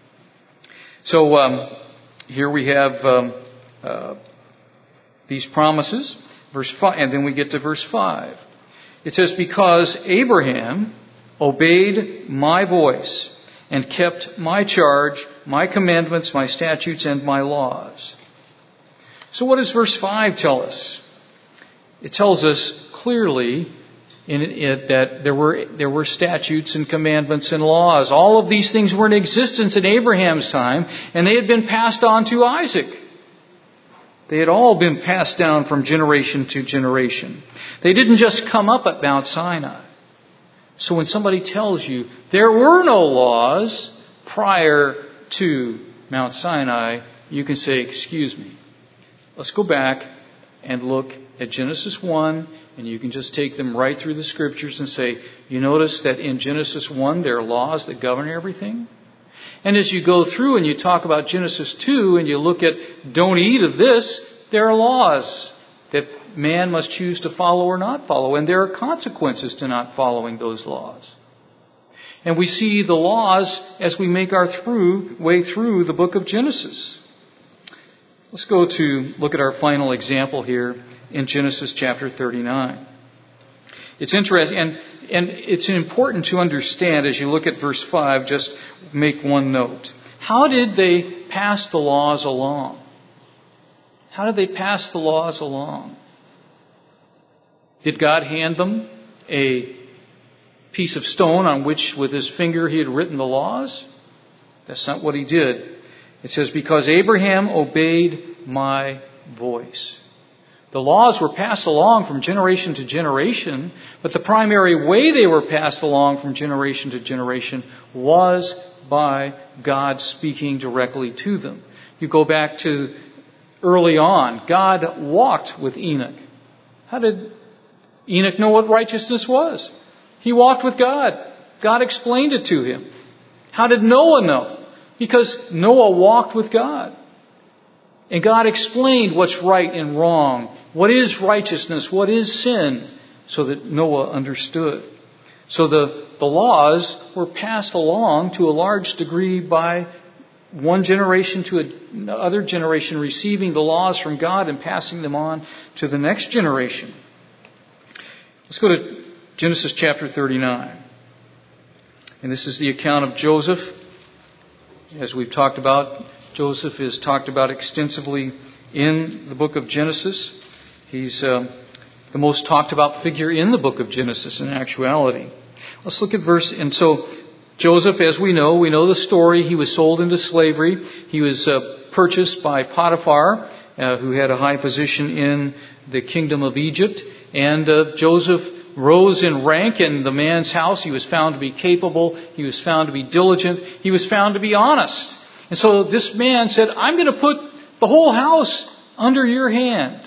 So um, here we have um, uh, these promises. Verse five, and then we get to verse five. It says, because Abraham obeyed my voice and kept my charge, my commandments, my statutes, and my laws. So what does verse five tell us? It tells us clearly in it that there were there were statutes and commandments and laws. All of these things were in existence in Abraham's time, and they had been passed on to Isaac. They had all been passed down from generation to generation. They didn't just come up at Mount Sinai. So when somebody tells you there were no laws prior to Mount Sinai, you can say, excuse me. Let's go back and look at Genesis one, and you can just take them right through the scriptures and say, you notice that in Genesis one there are laws that govern everything? And as you go through and you talk about Genesis two and you look at don't eat of this, there are laws that man must choose to follow or not follow. And there are consequences to not following those laws. And we see the laws as we make our through way through the book of Genesis. Let's go to look at our final example here in Genesis chapter thirty-nine. It's interesting, and, and it's important to understand as you look at verse five, just make one note. How did they pass the laws along? How did they pass the laws along? Did God hand them a piece of stone on which with his finger he had written the laws? That's not what he did. It says, because Abraham obeyed my voice. The laws were passed along from generation to generation, but the primary way they were passed along from generation to generation was by God speaking directly to them. You go back to early on, God walked with Enoch. How did Enoch know what righteousness was? He walked with God. God explained it to him. How did Noah know? Because Noah walked with God. And God explained what's right and wrong. What is righteousness? What is sin? So that Noah understood. So the, the laws were passed along to a large degree by one generation to another generation, receiving the laws from God and passing them on to the next generation. Let's go to Genesis chapter thirty-nine. And this is the account of Joseph. As we've talked about, Joseph is talked about extensively in the book of Genesis. He's uh, the most talked about figure in the book of Genesis in actuality. Let's look at verse, and so Joseph, as we know, we know the story. He was sold into slavery. He was uh, purchased by Potiphar, uh, who had a high position in the kingdom of Egypt. And uh, Joseph rose in rank in the man's house. He was found to be capable. He was found to be diligent. He was found to be honest. And so this man said, I'm going to put the whole house under your hand.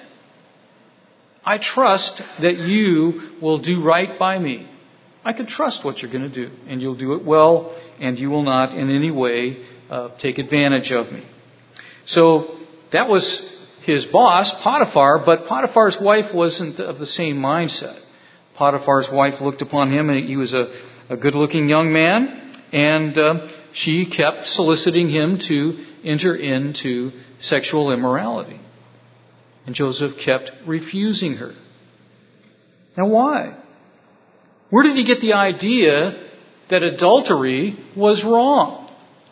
I trust that you will do right by me. I can trust what you're going to do, and you'll do it well, and you will not in any way uh, take advantage of me. So that was his boss, Potiphar, but Potiphar's wife wasn't of the same mindset. Potiphar's wife looked upon him, and he was a, a good-looking young man, and uh, she kept soliciting him to enter into sexual immorality. And Joseph kept refusing her. Now why? Where did he get the idea that adultery was wrong?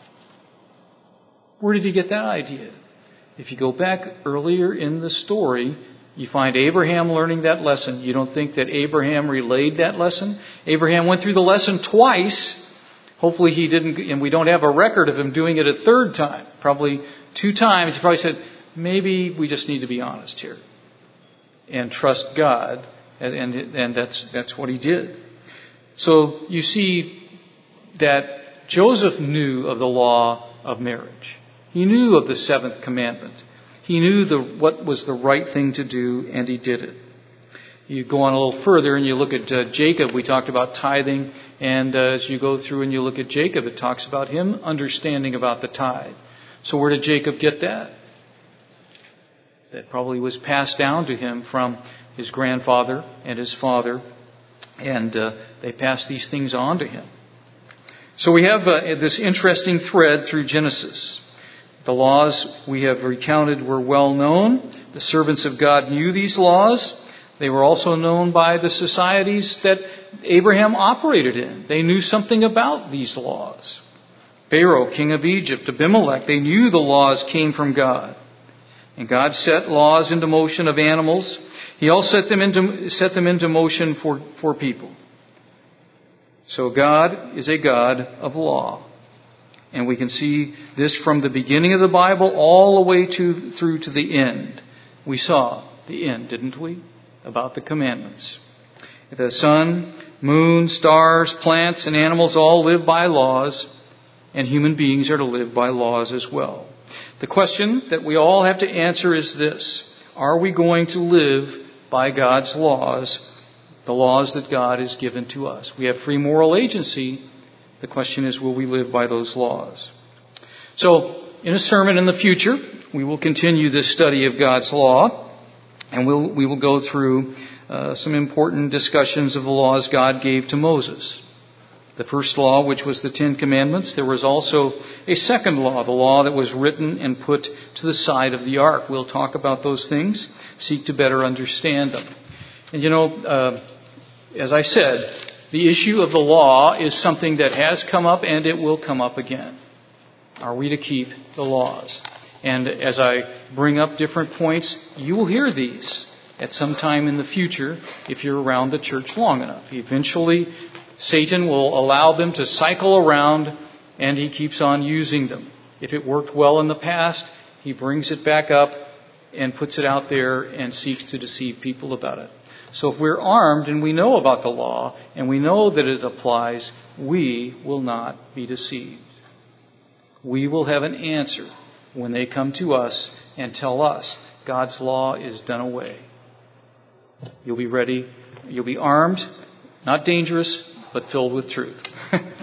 Where did he get that idea? If you go back earlier in the story, you find Abraham learning that lesson. You don't think that Abraham relayed that lesson? Abraham went through the lesson twice. Hopefully he didn't, and we don't have a record of him doing it a third time. Probably two times. He probably said, maybe we just need to be honest here and trust God. And, and, and that's, that's what he did. So you see that Joseph knew of the law of marriage. He knew of the seventh commandment. He knew the, what was the right thing to do, and he did it. You go on a little further and you look at uh, Jacob. We talked about tithing, and uh, as you go through and you look at Jacob, it talks about him understanding about the tithe. So where did Jacob get that? That probably was passed down to him from his grandfather and his father, and uh, they passed these things on to him. So we have uh, this interesting thread through Genesis. The laws we have recounted were well known. The servants of God knew these laws. They were also known by the societies that Abraham operated in. They knew something about these laws. Pharaoh, king of Egypt, Abimelech, they knew the laws came from God. And God set laws into motion of animals. He also set them into, set them into motion for, for people. So God is a God of law. And we can see this from the beginning of the Bible all the way to, through to the end. We saw the end, didn't we? About the commandments. The sun, moon, stars, plants, and animals all live by laws, and human beings are to live by laws as well. The question that we all have to answer is this: are we going to live by God's laws, the laws that God has given to us? We have free moral agency. The question is, will we live by those laws? So, in a sermon in the future, we will continue this study of God's law. And we'll, we will go through uh, some important discussions of the laws God gave to Moses. The first law, which was the Ten Commandments. There was also a second law, the law that was written and put to the side of the ark. We'll talk about those things, seek to better understand them. And you know, uh, as I said, the issue of the law is something that has come up and it will come up again. Are we to keep the laws? And as I bring up different points, you will hear these at some time in the future if you're around the church long enough. Eventually, Satan will allow them to cycle around, and he keeps on using them. If it worked well in the past, he brings it back up and puts it out there and seeks to deceive people about it. So if we're armed and we know about the law and we know that it applies, we will not be deceived. We will have an answer when they come to us and tell us God's law is done away. You'll be ready. You'll be armed, not dangerous, but filled with truth.